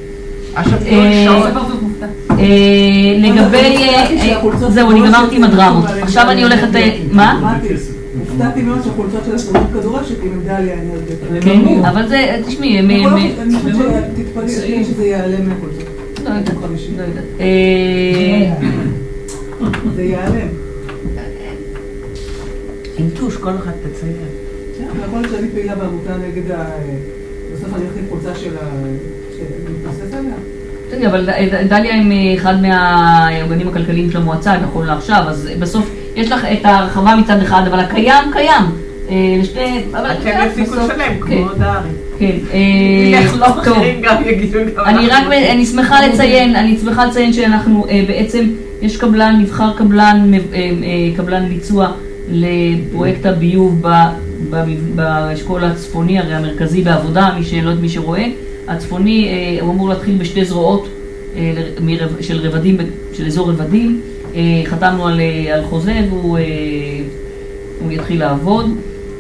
B: לגבי, זהו, אני גמרתי עם הדרמות. עכשיו אני הולכת, מה?
K: הופתעתי מאוד שהחולצות של הספורט כדורשת עם דליה אנרגיות.
B: כן, אבל זה, תשמעי,
K: אני חושבת שתתפלאי שזה ייעלם מהחולצות.
B: לא יודעת.
K: זה ייעלם.
G: עם טוש, כל אחד תציין.
K: יכול להיות שאני פעילה בעמותה נגד בסוף אני הולכת עם חולצה של מתנוסס עליה.
B: אבל דליה עם אחד מהארגונים הכלכליים של המועצה, נכון לעכשיו, אז בסוף יש לך את ההרחבה מצד אחד, אבל הקיים קיים.
G: אתם יפסיקו לשלם, כמו דארי.
B: כן.
G: איך לא אחרים גם יגידו גם.
B: אני שמחה לציין שאנחנו בעצם, יש קבלן, נבחר קבלן ביצוע לפרויקט הביוב באשכול הצפוני, הרי המרכזי בעבודה, מי שרואה. הצפוני הוא אמור להתחיל בשתי זרועות של אזור רבדים. חתמנו על חוזה והוא יתחיל לעבוד.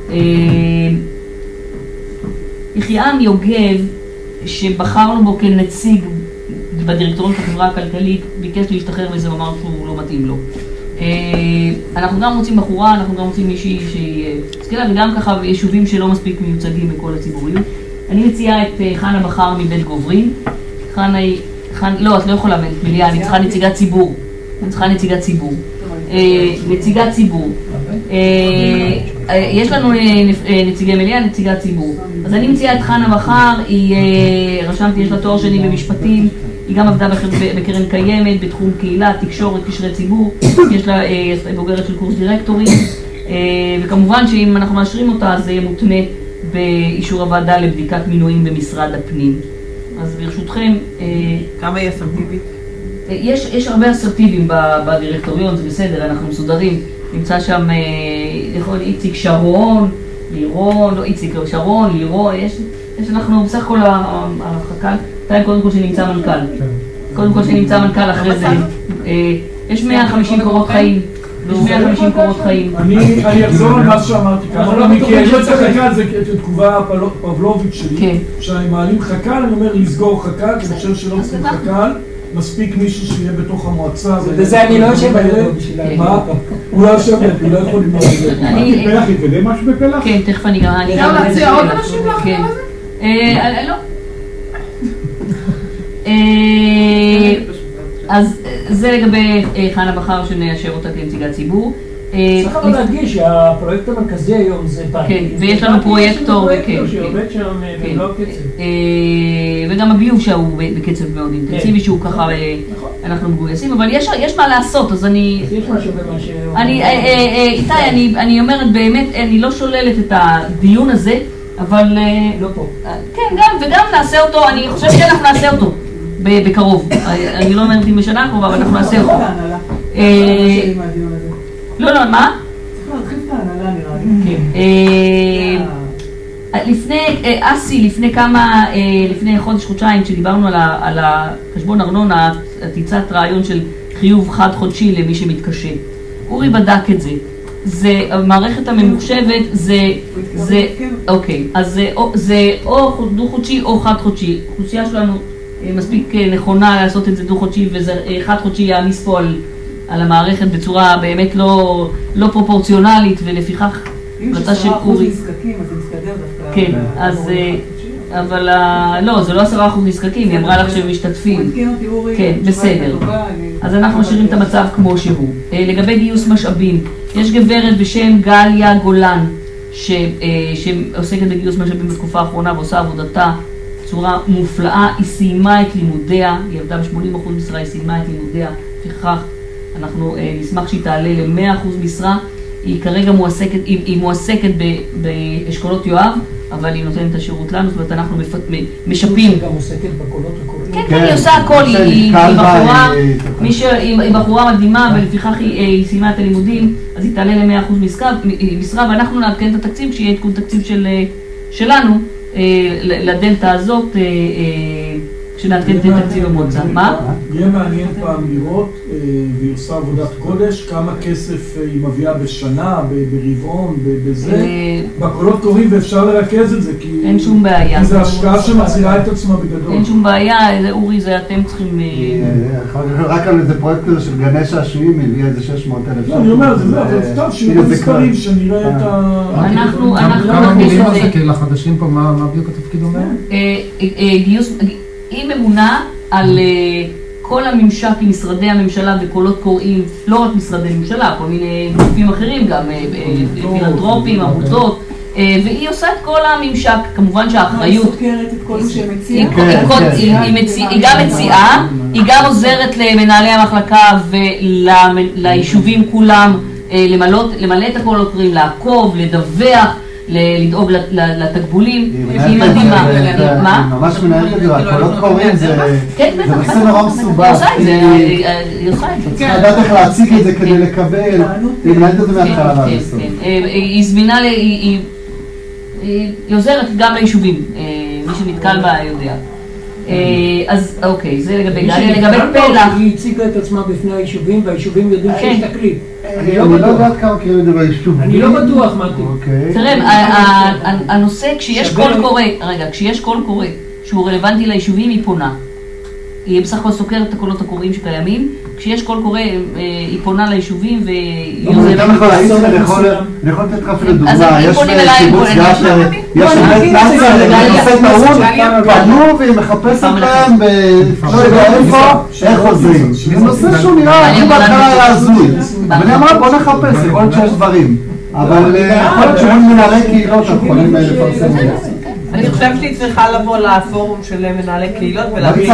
B: יחיעם יוגב, שבחרנו בו כנציג בדירקטוריון של החברה הכלכלית, ביקש להשתחרר וזה אמר שהוא לא מתאים לו. אנחנו גם רוצים בחורה, אנחנו גם רוצים מישהי שהיא סקילה, וגם ככה יישובים שלא מספיק מיוצגים בכל הציבוריות. אני מציעה את חנה בחר מבית גוברין. חנה היא, לא, את לא יכולה במליאה, אני צריכה נציגת ציבור. נציגת ציבור. יש לנו נציגי מליאה, נציגת ציבור. אז אני מציעה את חנה בחר, רשמתי, יש לה תואר שני במשפטים, היא גם עבדה בקרן קיימת, בתחום קהילה, תקשורת, קשרי ציבור, יש לה בוגרת של קורס דירקטורים, וכמובן שאם אנחנו מאשרים אותה, זה יהיה מותנה באישור הוועדה לבדיקת מינויים במשרד הפנים. אז ברשותכם...
G: כמה היא אסרטיבית?
B: יש הרבה אסרטיביים בדירקטוריון, זה בסדר, אנחנו מסודרים. נמצא שם, יכול להיות איציק שרון, לירון, לא איציק, שרון, לירון, יש אנחנו בסך הכל החק"ל, קודם כל שנמצא מנכ"ל. קודם כל שנמצא מנכ"ל אחרי זה. יש 150 קורות חיים.
E: אני אחזור על מה שאמרתי כמה, אני יוצא חק"ל, זה תגובה פבלוביץ' שלי, כשאני מעלים חק"ל, אני אומר לסגור חק"ל, כי אני חושב שלא צריכים חק"ל, מספיק מישהו שיהיה בתוך המועצה.
F: וזה אני לא יושב בלב בשבילה.
E: מה? הוא לא יושב בלב, הוא לא יכול למנוע בלב.
M: פלח, יתקדם משהו בפלח?
B: כן, תכף אני גם...
A: אפשר להציע עוד אנשים לחקור הזה?
B: לא. אז זה לגבי חנה בחר שנאשר אותה כנציגת ציבור.
F: צריך אבל להדגיש שהפרויקט המרכזי היום זה פאנל.
B: כן, ויש לנו פרויקטור,
F: שעובד שם במלוא הקצב.
B: וגם הביוב שהוא בקצב מאוד אינטנסיבי, שהוא ככה, אנחנו מגויסים, אבל יש מה לעשות, אז אני...
F: יש משהו במה ש...
B: איתי, אני אומרת באמת, אני לא שוללת את הדיון הזה, אבל...
F: לא פה.
B: כן, וגם נעשה אותו, אני חושבת שאנחנו נעשה אותו. בקרוב. אני לא אומרת אם בשנה הקרובה, אבל אנחנו נעשה אותו. לא, מה?
K: צריך להתחיל את ההנהלה נראה לי.
B: לפני, לפני חודש-חודשיים, כשדיברנו על החשבון ארנונה, תיצת רעיון של חיוב חד חודשי למי שמתקשה. אורי בדק את זה. זה, המערכת הממוחשבת, אוקיי, אז זה או דו חודשי או חד חודשי. האוכלוסייה שלנו מספיק נכונה לעשות את זה דו חודשי, וזה חד חודשי יעמיס פה על המערכת בצורה באמת לא פרופורציונלית, ולפיכך מצא של אורי.
K: אם 10% נזקקים, אז זה מסתדר דווקא.
B: כן, אז, אבל לא, זה לא 10% נזקקים, היא אמרה לך שהם משתתפים. כן, בסדר. אז אנחנו משאירים את המצב כמו שהוא. לגבי גיוס משאבים, יש גברת בשם גליה גולן, שעוסקת בגיוס משאבים בתקופה האחרונה ועושה עבודתה בצורה מופלאה. היא סיימה את לימודיה, היא עבדה ב-80% משרה, היא סיימה את לימודיה, לכך אנחנו נשמח שהיא תעלה ל-100% משרה. היא כרגע מועסקת באשכולות יואב, אבל היא נותנת את השירות לנו, זאת אומרת אנחנו משפים.
F: היא גם עוסקת בקולות הקוראים.
B: כן, היא עושה הכל, היא בחורה מדהימה, ולפיכך היא סיימה את הלימודים, אז היא תעלה ל-100% משרה, ואנחנו נעדכן את התקציב, שיהיה עדכון תקציב שלנו, לדלתה הזאת, שנעדכן את תקציב המועצה. מה?
E: יהיה מעניין פעם לראות, והיא עושה עבודת קודש, כמה כסף היא מביאה בשנה, ברבעון, בזה, בקולות קוראים, ואפשר לרכז את זה, כי...
B: אין שום בעיה.
E: כי זה השקעה שמחזירה את עצמה בגדול.
B: אין שום בעיה, אורי, זה אתם צריכים...
J: רק על איזה פרויקט כזה של גני שעשועים, הביאה איזה 600,000.
E: לא, אני אומר, זה טוב, שיהיו מספרים, שנראה את ה...
B: אנחנו...
N: כמה מילים על זה, כי לחדשים פה, מה בדיוק התפקיד אומר?
B: גיוס... היא ממונה על כל הממשק עם משרדי הממשלה וקולות קוראים, לא רק משרדי ממשלה, כל מיני גופים אחרים, גם פילנטרופים, עמותות, והיא עושה את כל הממשק, כמובן שהאחריות...
K: היא סוקרת את כל מה שמציעה.
B: היא גם מציעה, היא גם עוזרת למנהלי המחלקה וליישובים כולם למלא את הקולות קוראים, לעקוב, לדווח, לדאוג לתקבולים, היא מדהימה.
J: מה? ממש מנהלת את זה, הקולות קוראים זה נושא נורא מסובך.
B: היא עושה את זה.
J: צריכה לדעת איך להציג את זה כדי לקבל, היא מנהלת את זה מההתחלה ועד הסוף.
B: היא זמינה, היא עוזרת גם ליישובים, מי שנתקל בה יודע. אז אוקיי, זה לגבי גליה, לגבי פלח.
F: היא הציגה את עצמה בפני היישובים, והיישובים יודעים שיש תקליט.
J: אני לא יודעת כמה כאילו את זה ביישוב.
F: אני לא בטוח, מתי.
B: תראה, הנושא, כשיש קול קורא שהוא רלוונטי ליישובים, היא פונה. היא בסך הכל סוקרת את הקולות הקוראים שקיימים. כשיש קול קורא, היא פונה ליישובים והיא עוזרת.
J: אני יכול לתת לך אפילו דוגמה. יש בקיבוץ גשר, יש בית נאצר, בנושא טעון, פנו והיא מחפשת להם לא יודע איפה, איך עוזרים. זה נושא שהוא נראה, אני בהתחלה היה הזוי. ואני אמרה בוא נחפש, יכול להיות שיש דברים. אבל יכול להיות שמון מנהלי קהילות יכולים לפרסם את זה.
G: אני חושבת שהיא צריכה לבוא לפורום של מנהלי קהילות ולהגיד,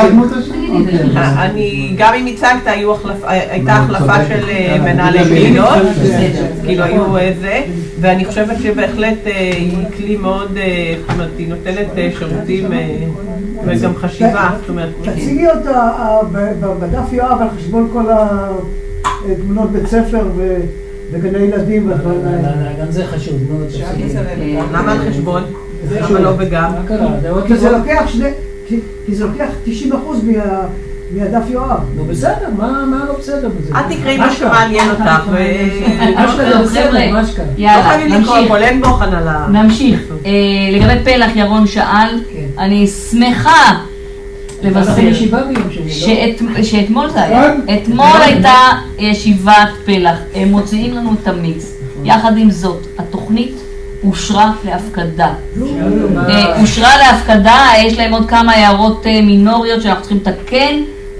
G: גם אם הצגת הייתה החלפה של מנהלי קהילות, כאילו היו זה, ואני חושבת שבהחלט היא כלי מאוד, זאת אומרת, היא נותנת שירותים וגם חשיבה, זאת אומרת.
M: תציגי אותה בדף יואב על חשבון כל התמונות בית ספר וגני ילדים והדברים האלה.
F: גם זה חשוב,
G: למה על חשבון? למה לא וגם?
M: כי זה לוקח 90% מהדף יואב.
F: נו בסדר, מה לא בסדר בזה?
G: את תקראי מה שמעניין אותך
B: יאללה,
G: נמשיך.
B: לגבי פלח ירון שאל, אני שמחה לבשר שאתמול זה היה, אתמול הייתה ישיבת פלח, הם מוציאים לנו את המיץ, יחד עם זאת התוכנית אושרה להפקדה. יש להם עוד כמה הערות מינוריות שאנחנו צריכים לתקן.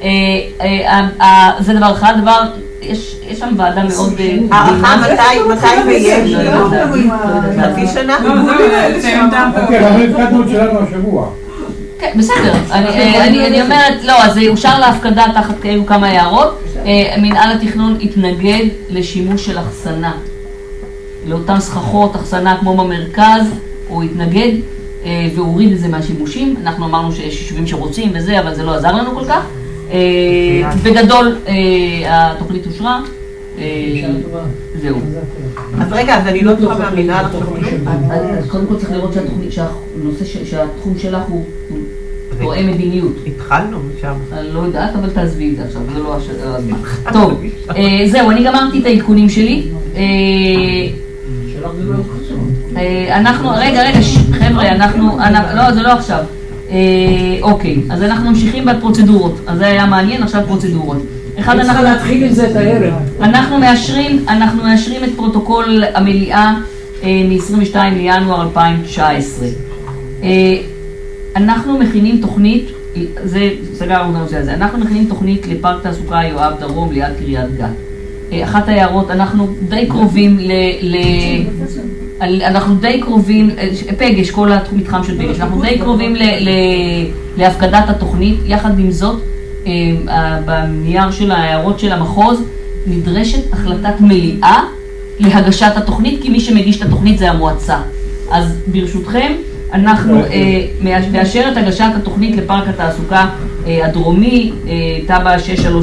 B: זה דבר אחד, יש שם ועדה מאוד...
G: הערכה מתי ויש? חצי שנה?
E: אוקיי, אבל הפקדנו את שלנו השבוע.
B: כן, בסדר. אני אומרת, לא, אז זה אושר להפקדה תחת כאלו כמה הערות. מנהל התכנון התנגד לשימוש של אחסנה. לאותן סככות, אחסנה כמו במרכז, הוא התנגד והוריד את זה מהשימושים. אנחנו אמרנו שיש יישובים שרוצים וזה, אבל זה לא עזר לנו כל כך. בגדול, התוכנית אושרה. זהו.
G: אז רגע, אז אני לא טוחה מהמינה על התוכנית.
B: קודם כל צריך לראות שהתחום שלך הוא רואה מדיניות.
G: התחלנו משם.
B: אני לא יודעת, אבל תעזבי את זה עכשיו, זה לא הזמן. טוב, זהו, אני גמרתי את העדכונים שלי. אנחנו, רגע, חבר'ה, לא, זה לא עכשיו. אוקיי, אז אנחנו ממשיכים בפרוצדורות. אז זה היה מעניין, עכשיו פרוצדורות.
F: אחד, אנחנו להתחיל עם זה את הערב.
B: אנחנו מאשרים את פרוטוקול המליאה מ-22 לינואר 2019. אנחנו מכינים תוכנית, זה סגרנו את הנושא הזה, אנחנו מכינים תוכנית לפארק תעסוקה יואב דרום ליד קריית גת. אחת ההערות, אנחנו די קרובים, פגש, כל המתחם של פגש, אנחנו די קרובים להפקדת התוכנית. יחד עם זאת, בנייר של ההערות של המחוז, נדרשת החלטת מליאה להגשת התוכנית, כי מי שמגיש את התוכנית זה המועצה. אז ברשותכם, אנחנו נאשר את הגשת התוכנית לפארק התעסוקה הדרומי, טבע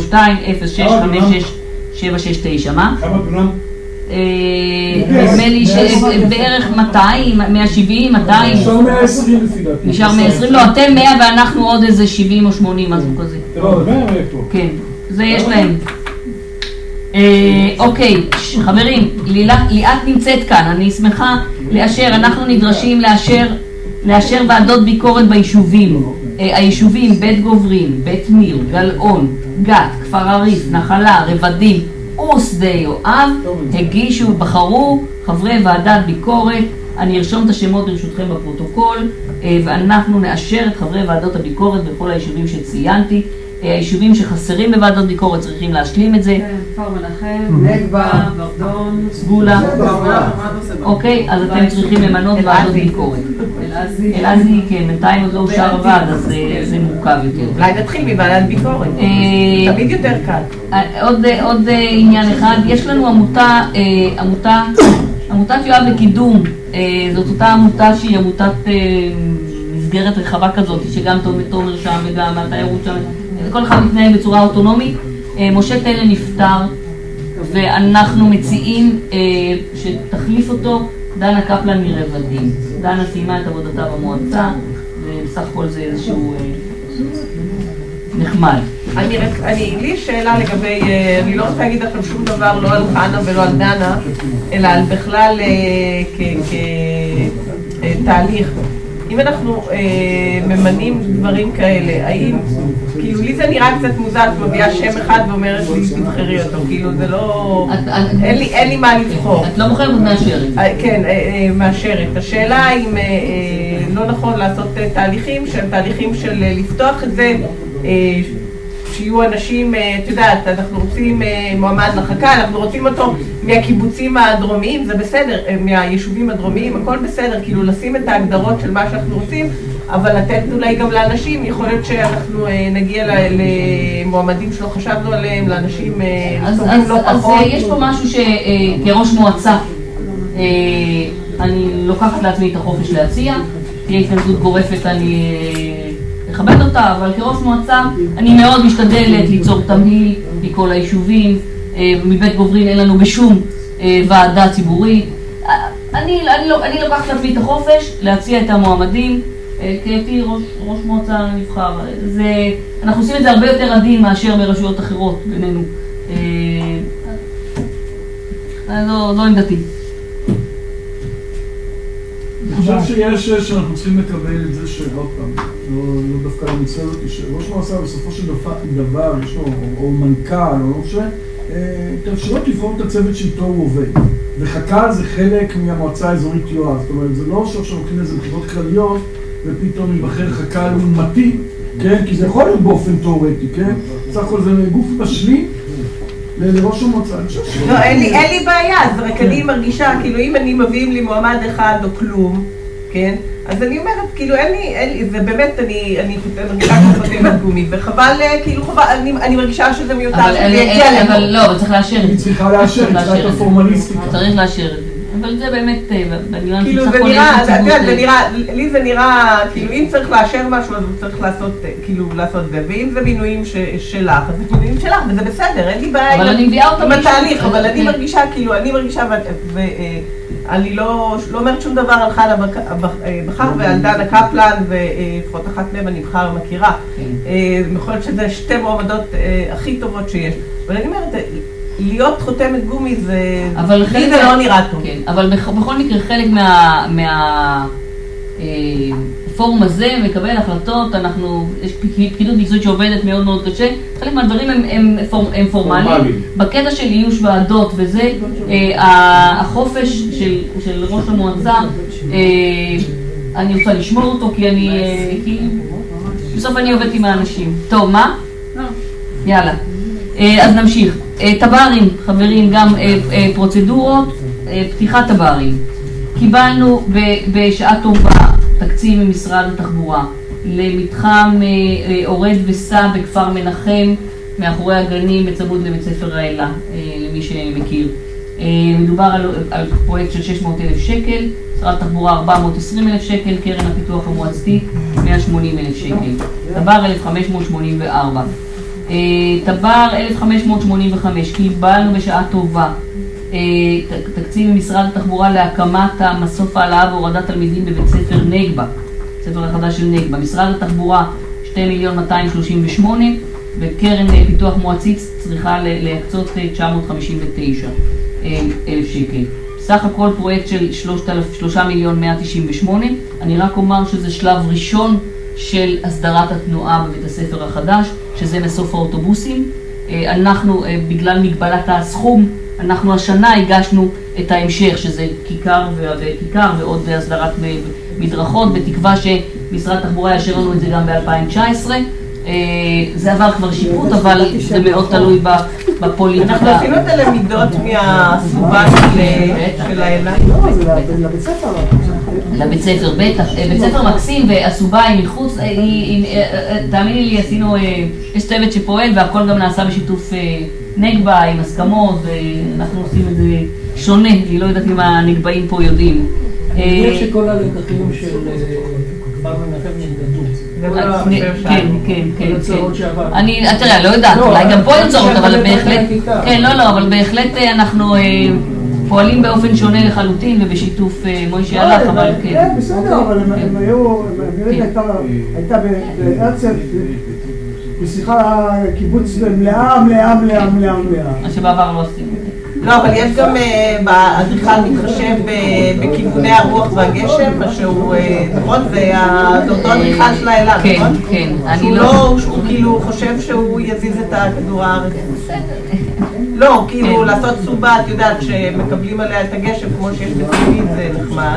B: 632-0656-769, מה?
E: כמה דונם?
B: נדמה לי שבערך 200, 170, 200.
E: נשאר 120 לפי דעתי.
B: נשאר 120, לא, אתם 100 ואנחנו עוד איזה 70 או 80, משהו כזה.
E: לא, 100 איפה? כן,
B: זה יש להם. אוקיי, חברים, ליאת נמצאת כאן, אני שמחה לאשר, אנחנו נדרשים לאשר ועדות ביקורת ביישובים. היישובים בית גוברין, בית מיר, גלעון, גת, כפר עריף, נחלה, רבדים ושדה יואב בחרו חברי ועדת ביקורת. אני ארשום את השמות ברשותכם בפרוטוקול, ואנחנו נאשר את חברי ועדות הביקורת בכל היישובים שציינתי. היישובים שחסרים בוועדות ביקורת צריכים להשלים את זה.
D: כפר מנחם, נגבה, ורדון,
B: סגולה. אוקיי, אז אתם צריכים למנות ועדות ביקורת. אלעזי, כן, בינתיים עוד לא אושר הוועד, אז זה מורכב יותר.
G: אולי נתחיל מוועדת ביקורת, תמיד יותר קל.
B: עוד עניין אחד, יש לנו עמותת יואב לקידום, זאת אותה עמותה שהיא עמותת מסגרת רחבה כזאת, שגם תומר שם וגם התיירות שם, כל אחד מתנהל בצורה אוטונומית. משה תלם נפטר, ואנחנו מציעים שתחליף אותו דנה קפלן מרבדים. דנה סיימה את עבודתה במועצה, ובסך הכל זה איזשהו נחמד.
G: לי שאלה לגבי, אני לא רוצה להגיד לכם שום דבר, לא על חנה ולא על דנה, אלא על בכלל כתהליך. אם אנחנו ממנים דברים כאלה, האם, כאילו לי זה נראה קצת מוזר, את מביאה שם אחד ואומרת לי תבחרי אותו, כאילו זה לא, אין לי מה לבחור.
B: את לא בוחרת מאשרת. כן,
G: מאשרת. השאלה אם לא נכון לעשות תהליכים שהם תהליכים של לפתוח את זה, שיהיו אנשים, את יודעת, אנחנו רוצים מועמד לחכה, אנחנו רוצים אותו מהקיבוצים הדרומיים, זה בסדר, מהיישובים הדרומיים, הכל בסדר, כאילו לשים את ההגדרות של מה שאנחנו רוצים, אבל לתת אולי גם לאנשים, יכול להיות שאנחנו נגיע למועמדים שלא חשבנו עליהם, לאנשים טובים לא פחות.
B: אז יש פה משהו שכראש מועצה, אני לוקחת לעצמי את החופש להציע, תהיה התנגדות גורפת, אני לכבד אותה, אבל כראש מועצה אני מאוד משתדלת ליצור תמהיל מכל היישובים. מבית גוברין אין לנו בשום ועדה ציבורית. אני לוקחת לעצמי את החופש להציע את המועמדים, כהייתי ראש מועצה נבחר. אנחנו עושים את זה הרבה יותר עדין מאשר ברשויות אחרות בינינו. זו עמדתי.
E: אני חושב שאנחנו צריכים לקבל את זה שעוד פעם, לא דווקא למצוא אותי, שראש מועצה בסופו של דבר יש לו, או מנכ"ל, או לא משנה, שלא תבחור את הצוות שאיתו הוא עובד. וחכה זה חלק מהמועצה האזורית יואב, זאת אומרת, זה לא שעכשיו הולכים איזה בחירות כלליות, ופתאום ייבחר חכה לעומתי, כן? כי זה יכול להיות באופן תיאורטי, כן? סך הכל זה גוף משלים לראש המועצה.
G: לא, אין לי בעיה, אז רק אני מרגישה, כאילו אם אני מביאים לי מועמד אחד או כלום, כן? אז אני אומרת, כאילו אין לי, זה באמת, אני מרגישה כחותמת גומי, וחבל, כאילו חבל, אני מרגישה שזה מיותר,
B: אבל לא, אבל צריך לאשר את זה.
E: היא צריכה לאשר, היא צריכה את הפורמליסטיקה.
B: צריך לאשר את זה. אבל זה באמת,
G: כאילו זה נראה, זה נראה, לי זה נראה, כאילו אם צריך לאשר משהו, אז הוא צריך לעשות, כאילו לעשות זה, ואם זה מינויים שלך, אז זה מינויים שלך, וזה בסדר, אין לי בעיה.
B: אבל אני מביאה אותם
G: בתהליך, אבל אני מרגישה, כאילו, אני מרגישה, ואני לא אומרת שום דבר על חנה בחר ועל דנה קפלן, ולפחות אחת מהם אני בחר מכירה. יכול להיות שזה שתי מועמדות הכי טובות שיש. אבל אני אומרת, להיות חותמת גומי זה לא נראה טוב.
B: אבל בכל מקרה חלק מהפורום הזה מקבל החלטות, יש פקידות מקצועית שעובדת מאוד מאוד קשה, חלק מהדברים הם פורמליים. בקטע של איוש ועדות וזה, החופש של ראש המועצה, אני רוצה לשמור אותו כי בסוף אני עובדת עם האנשים. טוב, מה? יאללה. אז נמשיך. טברים, חברים, גם פרוצדורות, פתיחת טברים. קיבלנו בשעה טובה תקציב ממשרד התחבורה למתחם אורד וסע בכפר מנחם, מאחורי הגנים בצמוד לבית ספר האלה, למי שמכיר. מדובר על פרויקט של 600,000 שקל, משרד התחבורה 420,000 שקל, קרן הפיתוח המועצתי 180,000 שקל. טבר 1584. טבר 1585, קיבלנו בשעה טובה תקציב ממשרד התחבורה להקמת המסוף העלאה והורדת תלמידים בבית ספר נגבה, ספר החדש של נגבה. משרד התחבורה 2,238,000 וקרן פיתוח מועצית צריכה להקצות 959,000 שקל. סך הכל פרויקט של 3,198,000. אני רק אומר שזה שלב ראשון של הסדרת התנועה בבית הספר החדש, שזה מסוף האוטובוסים. אנחנו, בגלל מגבלת הסכום, אנחנו השנה הגשנו את ההמשך, שזה כיכר ועוד הסדרת מדרכות, בתקווה שמשרד התחבורה יאשר לנו את זה גם ב-2019. זה עבר כבר שיפוט, אבל זה מאוד תלוי בפוליטיקה.
G: אנחנו עשינו את הלמידות מהסובה של האלה.
M: לא, זה לבית ספר.
B: לבית ספר, בטח. בית ספר מקסים, והסובה היא מחוץ, תאמיני לי, עשינו, יש צוות שפועל והכל גם נעשה בשיתוף נגבה עם הסכמות, ואנחנו עושים את זה שונה, אני לא יודעת אם הנגבאים פה יודעים.
F: אני חושב שכל הלקחים של כפר מנחם ננקטו.
B: כן. תראה, לא יודעת, אולי גם פה יוצרות, אבל בהחלט, אבל בהחלט אנחנו פועלים באופן שונה לחלוטין ובשיתוף מוישה הלך, אבל כן.
M: כן, בסדר, אבל הם היו, הייתה בהרצל בשיחה קיבוץ מלאה.
B: מה שבעבר לא עושים.
G: לא, אבל יש גם באדריכל מתחשב בכיווני הרוח והגשם, מה שהוא, נכון? זה אותו אדריכל של האלה, נכון?
B: כן.
G: הוא כאילו חושב שהוא יזיז את כדור הארץ. לא, כאילו לעשות סובה, את יודעת, שמקבלים עליה את הגשם כמו שיש בצפית, זה נחמד.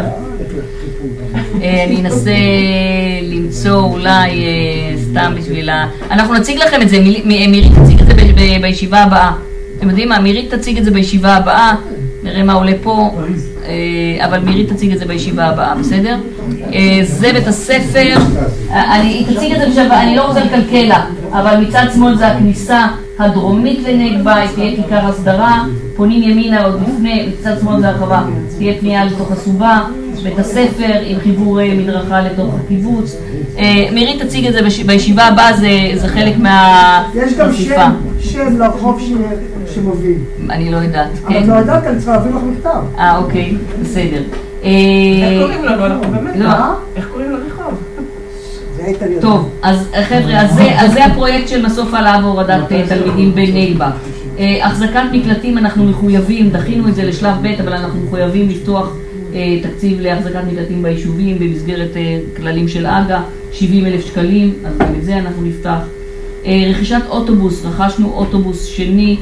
B: אני אנסה למצוא אולי סתם בשביל אנחנו נציג לכם את זה, מירית תציג את זה בישיבה הבאה. אתם יודעים מה, מירית תציג את זה בישיבה הבאה, נראה מה עולה פה, אבל מירית תציג את זה בישיבה הבאה, בסדר? זה בית הספר, היא תציג את זה בשביל, אני לא רוצה לקלקל לה, אבל מצד שמאל זה הכניסה הדרומית לנגבה, היא תהיה כיכר הסדרה, פונים ימינה עוד לפני, מצד שמאל זה הרחבה, תהיה פנייה לתוך הסובה, בית הספר עם חיבור מדרכה לתוך הקיבוץ. מירית תציג את זה בישיבה הבאה, זה חלק מהחשיפה.
M: יש גם שם לרחוב שמוביל.
B: אני לא יודעת.
M: אבל לא יודעת, אני צריכה להביא לך מכתב.
B: אוקיי, בסדר.
G: איך קוראים לנו? אנחנו באמת לא. איך קוראים לרחוב?
B: טוב, אז חבר'ה, אז זה הפרויקט של מסוף העלאה והורדת תלמידים בנגבה. החזקת מקלטים אנחנו מחויבים, דחינו את זה לשלב ב', אבל אנחנו מחויבים לפתוח תקציב להחזקת מקלטים ביישובים במסגרת כללים של אג"א, 70,000 שקלים, אז גם את זה אנחנו נפתח. רכישת אוטובוס, רכשנו אוטובוס שני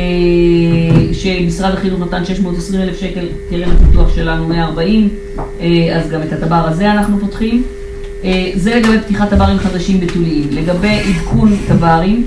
B: שמשרד החינוך נתן 620,000 שקל, קרן הפיתוח שלנו 140, אז גם את הטבר הזה אנחנו פותחים. זה לגבי פתיחת טברים חדשים בתוליים. לגבי עדכון טברים,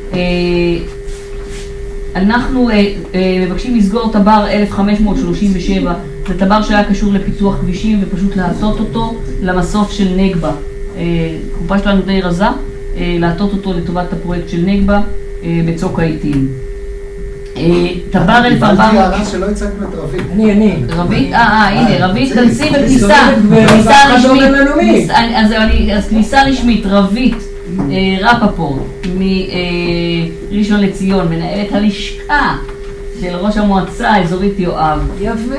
B: אנחנו מבקשים לסגור טבר 1537, זה טבר שהיה קשור לפיתוח כבישים ופשוט להטות אותו למסוף של נגבה. קופה שלנו די רזה, להטות אותו לטובת הפרויקט של נגבה בצוק העיתים. טבר 1400...
J: קיבלתי הערה שלא הצגנו את רבית.
F: אני.
B: רבית? הנה, רבית כנסי בכניסה. כניסה רשמית. אז כניסה רשמית, רבית רפפורט מראשון לציון, מנהלת הלשכה של ראש המועצה האזורית יואב.
F: יפה.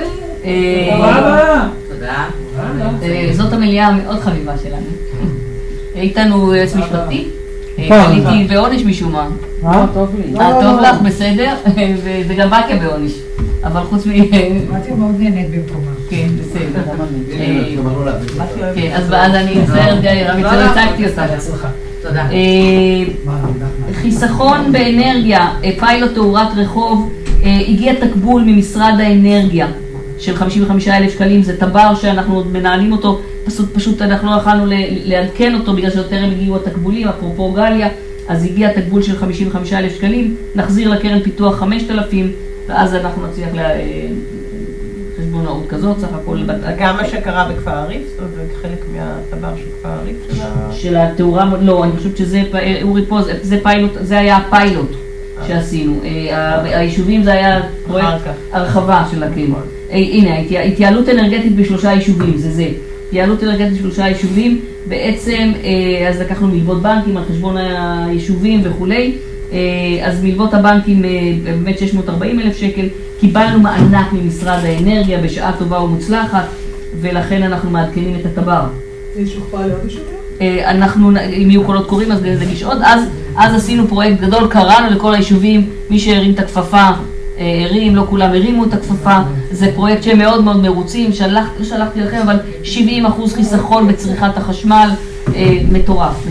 B: תודה. זאת המליאה המאוד חביבה שלנו. איתנו יועץ משפטי. קליתי בעונש משום מה.
F: טוב לי.
B: טוב לך, בסדר, וזה גם באקה בעונש. אבל חוץ
K: באתי מאוד נהנית במקומה.
B: כן, בסדר. כן, אז אני מצטערת, רבית, שלא הצגתי אותה.
K: תודה.
B: חיסכון באנרגיה, פיילוט תאורת רחוב, הגיע תקבול ממשרד האנרגיה של 55,000 שקלים, זה טבר שאנחנו עוד מנהלים אותו, פשוט אנחנו לא יכולנו לעדכן אותו בגלל שטרם הגיעו התקבולים, אפרופו גליה, אז הגיע תקבול של 55,000 שקלים, נחזיר לקרן פיתוח 5,000, ואז אנחנו נצליח לחשבונאות כזאת, סך הכל...
G: גם מה שקרה בכפר הריף, זה חלק מהטבר של כפר הריף
B: של התאורה, לא, אני חושבת שזה, אורי פה, זה היה הפיילוט שעשינו, היישובים זה היה פרויקט הרחבה של הקרן. הנה, התייעלות אנרגטית ב3 יישובים, זה. התייעלות אנרגטית ב3 יישובים, בעצם, אז לקחנו מלוות בנקים על חשבון היישובים וכולי, אז מלוות הבנקים באמת 640,000 שקל, קיבלנו מענק ממשרד האנרגיה בשעה טובה ומוצלחת, ולכן אנחנו מעדכנים את הטבר.
K: זה שוכפל לעוד יישובים?
B: אנחנו, אם יהיו קולות קוראים, אז נגיש עוד. אז עשינו פרויקט גדול, קראנו לכל היישובים, מי שהרים את הכפפה, הרים, לא כולם הרימו את הכפפה. זה פרויקט שהם מאוד מאוד מרוצים, לא שלחתי לכם, אבל 70% חיסכון בצריכת החשמל, מטורף.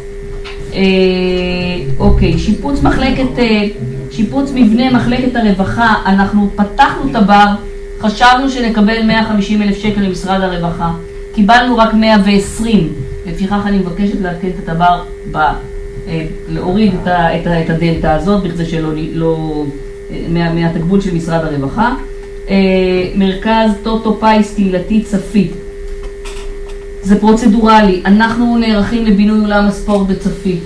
B: אוקיי, שיפוץ מבנה מחלקת הרווחה, אנחנו פתחנו טבר, חשבנו שנקבל 150,000 שקל למשרד הרווחה, קיבלנו רק 120, לפיכך אני מבקשת לעדכן את הטבר להוריד את הדלתא הזאת, בכדי שלא, מהתגבול של משרד הרווחה. מרכז טוטו פיס קהילתי צפית. זה פרוצדורלי, אנחנו נערכים לבינוי אולם הספורט בצפית.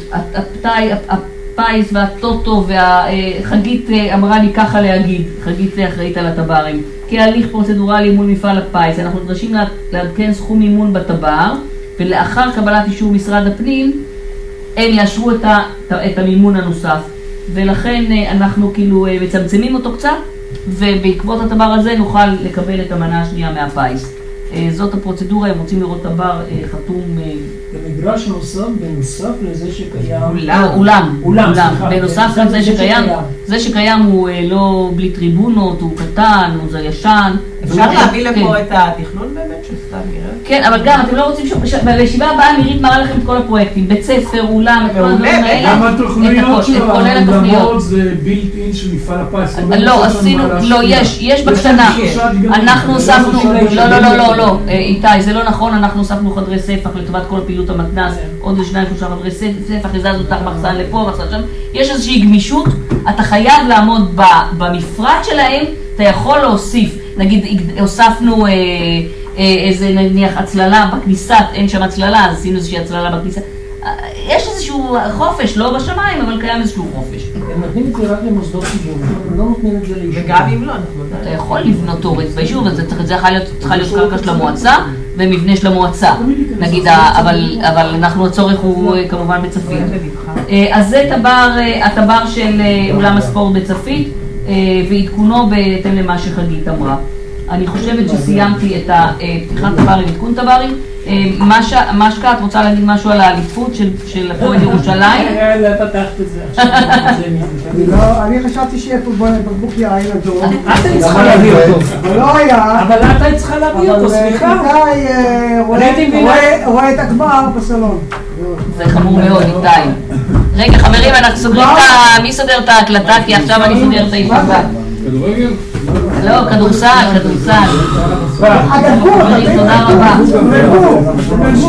B: הפיס והטוטו והחגית אמרה לי ככה להגיד, חגית אחראית על הטברים. כהליך פרוצדורלי מול מפעל הפיס, אנחנו נדרשים לעדכן סכום מימון בטבר, ולאחר קבלת אישור משרד הפנים, הם יאשרו את המימון הנוסף. ולכן אנחנו כאילו מצמצמים אותו קצת, ובעקבות הטבר הזה נוכל לקבל את המנה השנייה מהפיס. זאת הפרוצדורה, הם רוצים לראות טבר חתום.
F: במגרש נוסף, בנוסף לזה שקיים...
B: אולם. בנוסף לזה שקיים, זה שקיים הוא לא בלי טריבונות, הוא קטן, הוא ישן.
G: אפשר להביא לפה את התכנון באמת של סתם נראה?
B: כן, אבל גם אתם לא רוצים בישיבה הבאה נירית מראה לכם את כל הפרויקטים, בית ספר, אולם, את כל הדברים האלה.
E: גם התוכניות שלנו זה בילט אין של מפעל הפיס.
B: לא, עשינו, לא, יש בקטנה. אנחנו הוספנו, לא, איתי, זה לא נכון, אנחנו הוספנו חדרי ספח לטובת כל פעילות המתנ"ס, עוד 2-3 חדרי ספח, הזזנו אותך מחסן לפה, מחסן שם. יש איזושהי גמישות, אתה חייב לעמוד במפרט שלהם, אתה יכול להוסיף. נגיד, הוספנו איזה נניח הצללה בכניסה, אין שם הצללה, אז עשינו איזושהי הצללה בכניסה. יש איזשהו חופש, לא בשמיים, אבל קיים איזשהו חופש.
F: הם נותנים את זה רק למוסדות ציבור, הם לא נותנים את זה ליישוב.
G: וגם אם לא, אנחנו יודעים.
B: אתה יכול לבנות תורץ ביישוב, אבל זה צריכה להיות קרקע של המועצה, ומבנה של המועצה. נגיד, אבל אנחנו, הצורך הוא כמובן בצפית. אז זה הטבר של אולם הספורט בצפית, ועדכונו בהתאם למה שחגית אמרה. אני חושבת שסיימתי את פתיחת טברים, עדכון טברים. משקה, את רוצה להגיד משהו על האליפות של הפועל ירושלים?
F: לא פתחת את זה עכשיו.
M: אני חשבתי שיהיה פה בקבוק יין אדום.
F: אתה צריכה להביא אותו.
M: אבל לא היה.
F: אבל אתה צריכה להביא אותו, סליחה.
M: אבל איתי רואה את הגמר בסלון.
B: זה חמור מאוד, איתי. רגע, חברים, אנחנו סוגרים מי סוגר את ההקלטה? כי עכשיו אני סוגר את הישיבה.
E: כדורגל?
B: לא, כדורסל.
M: הדקות,
B: תודה רבה.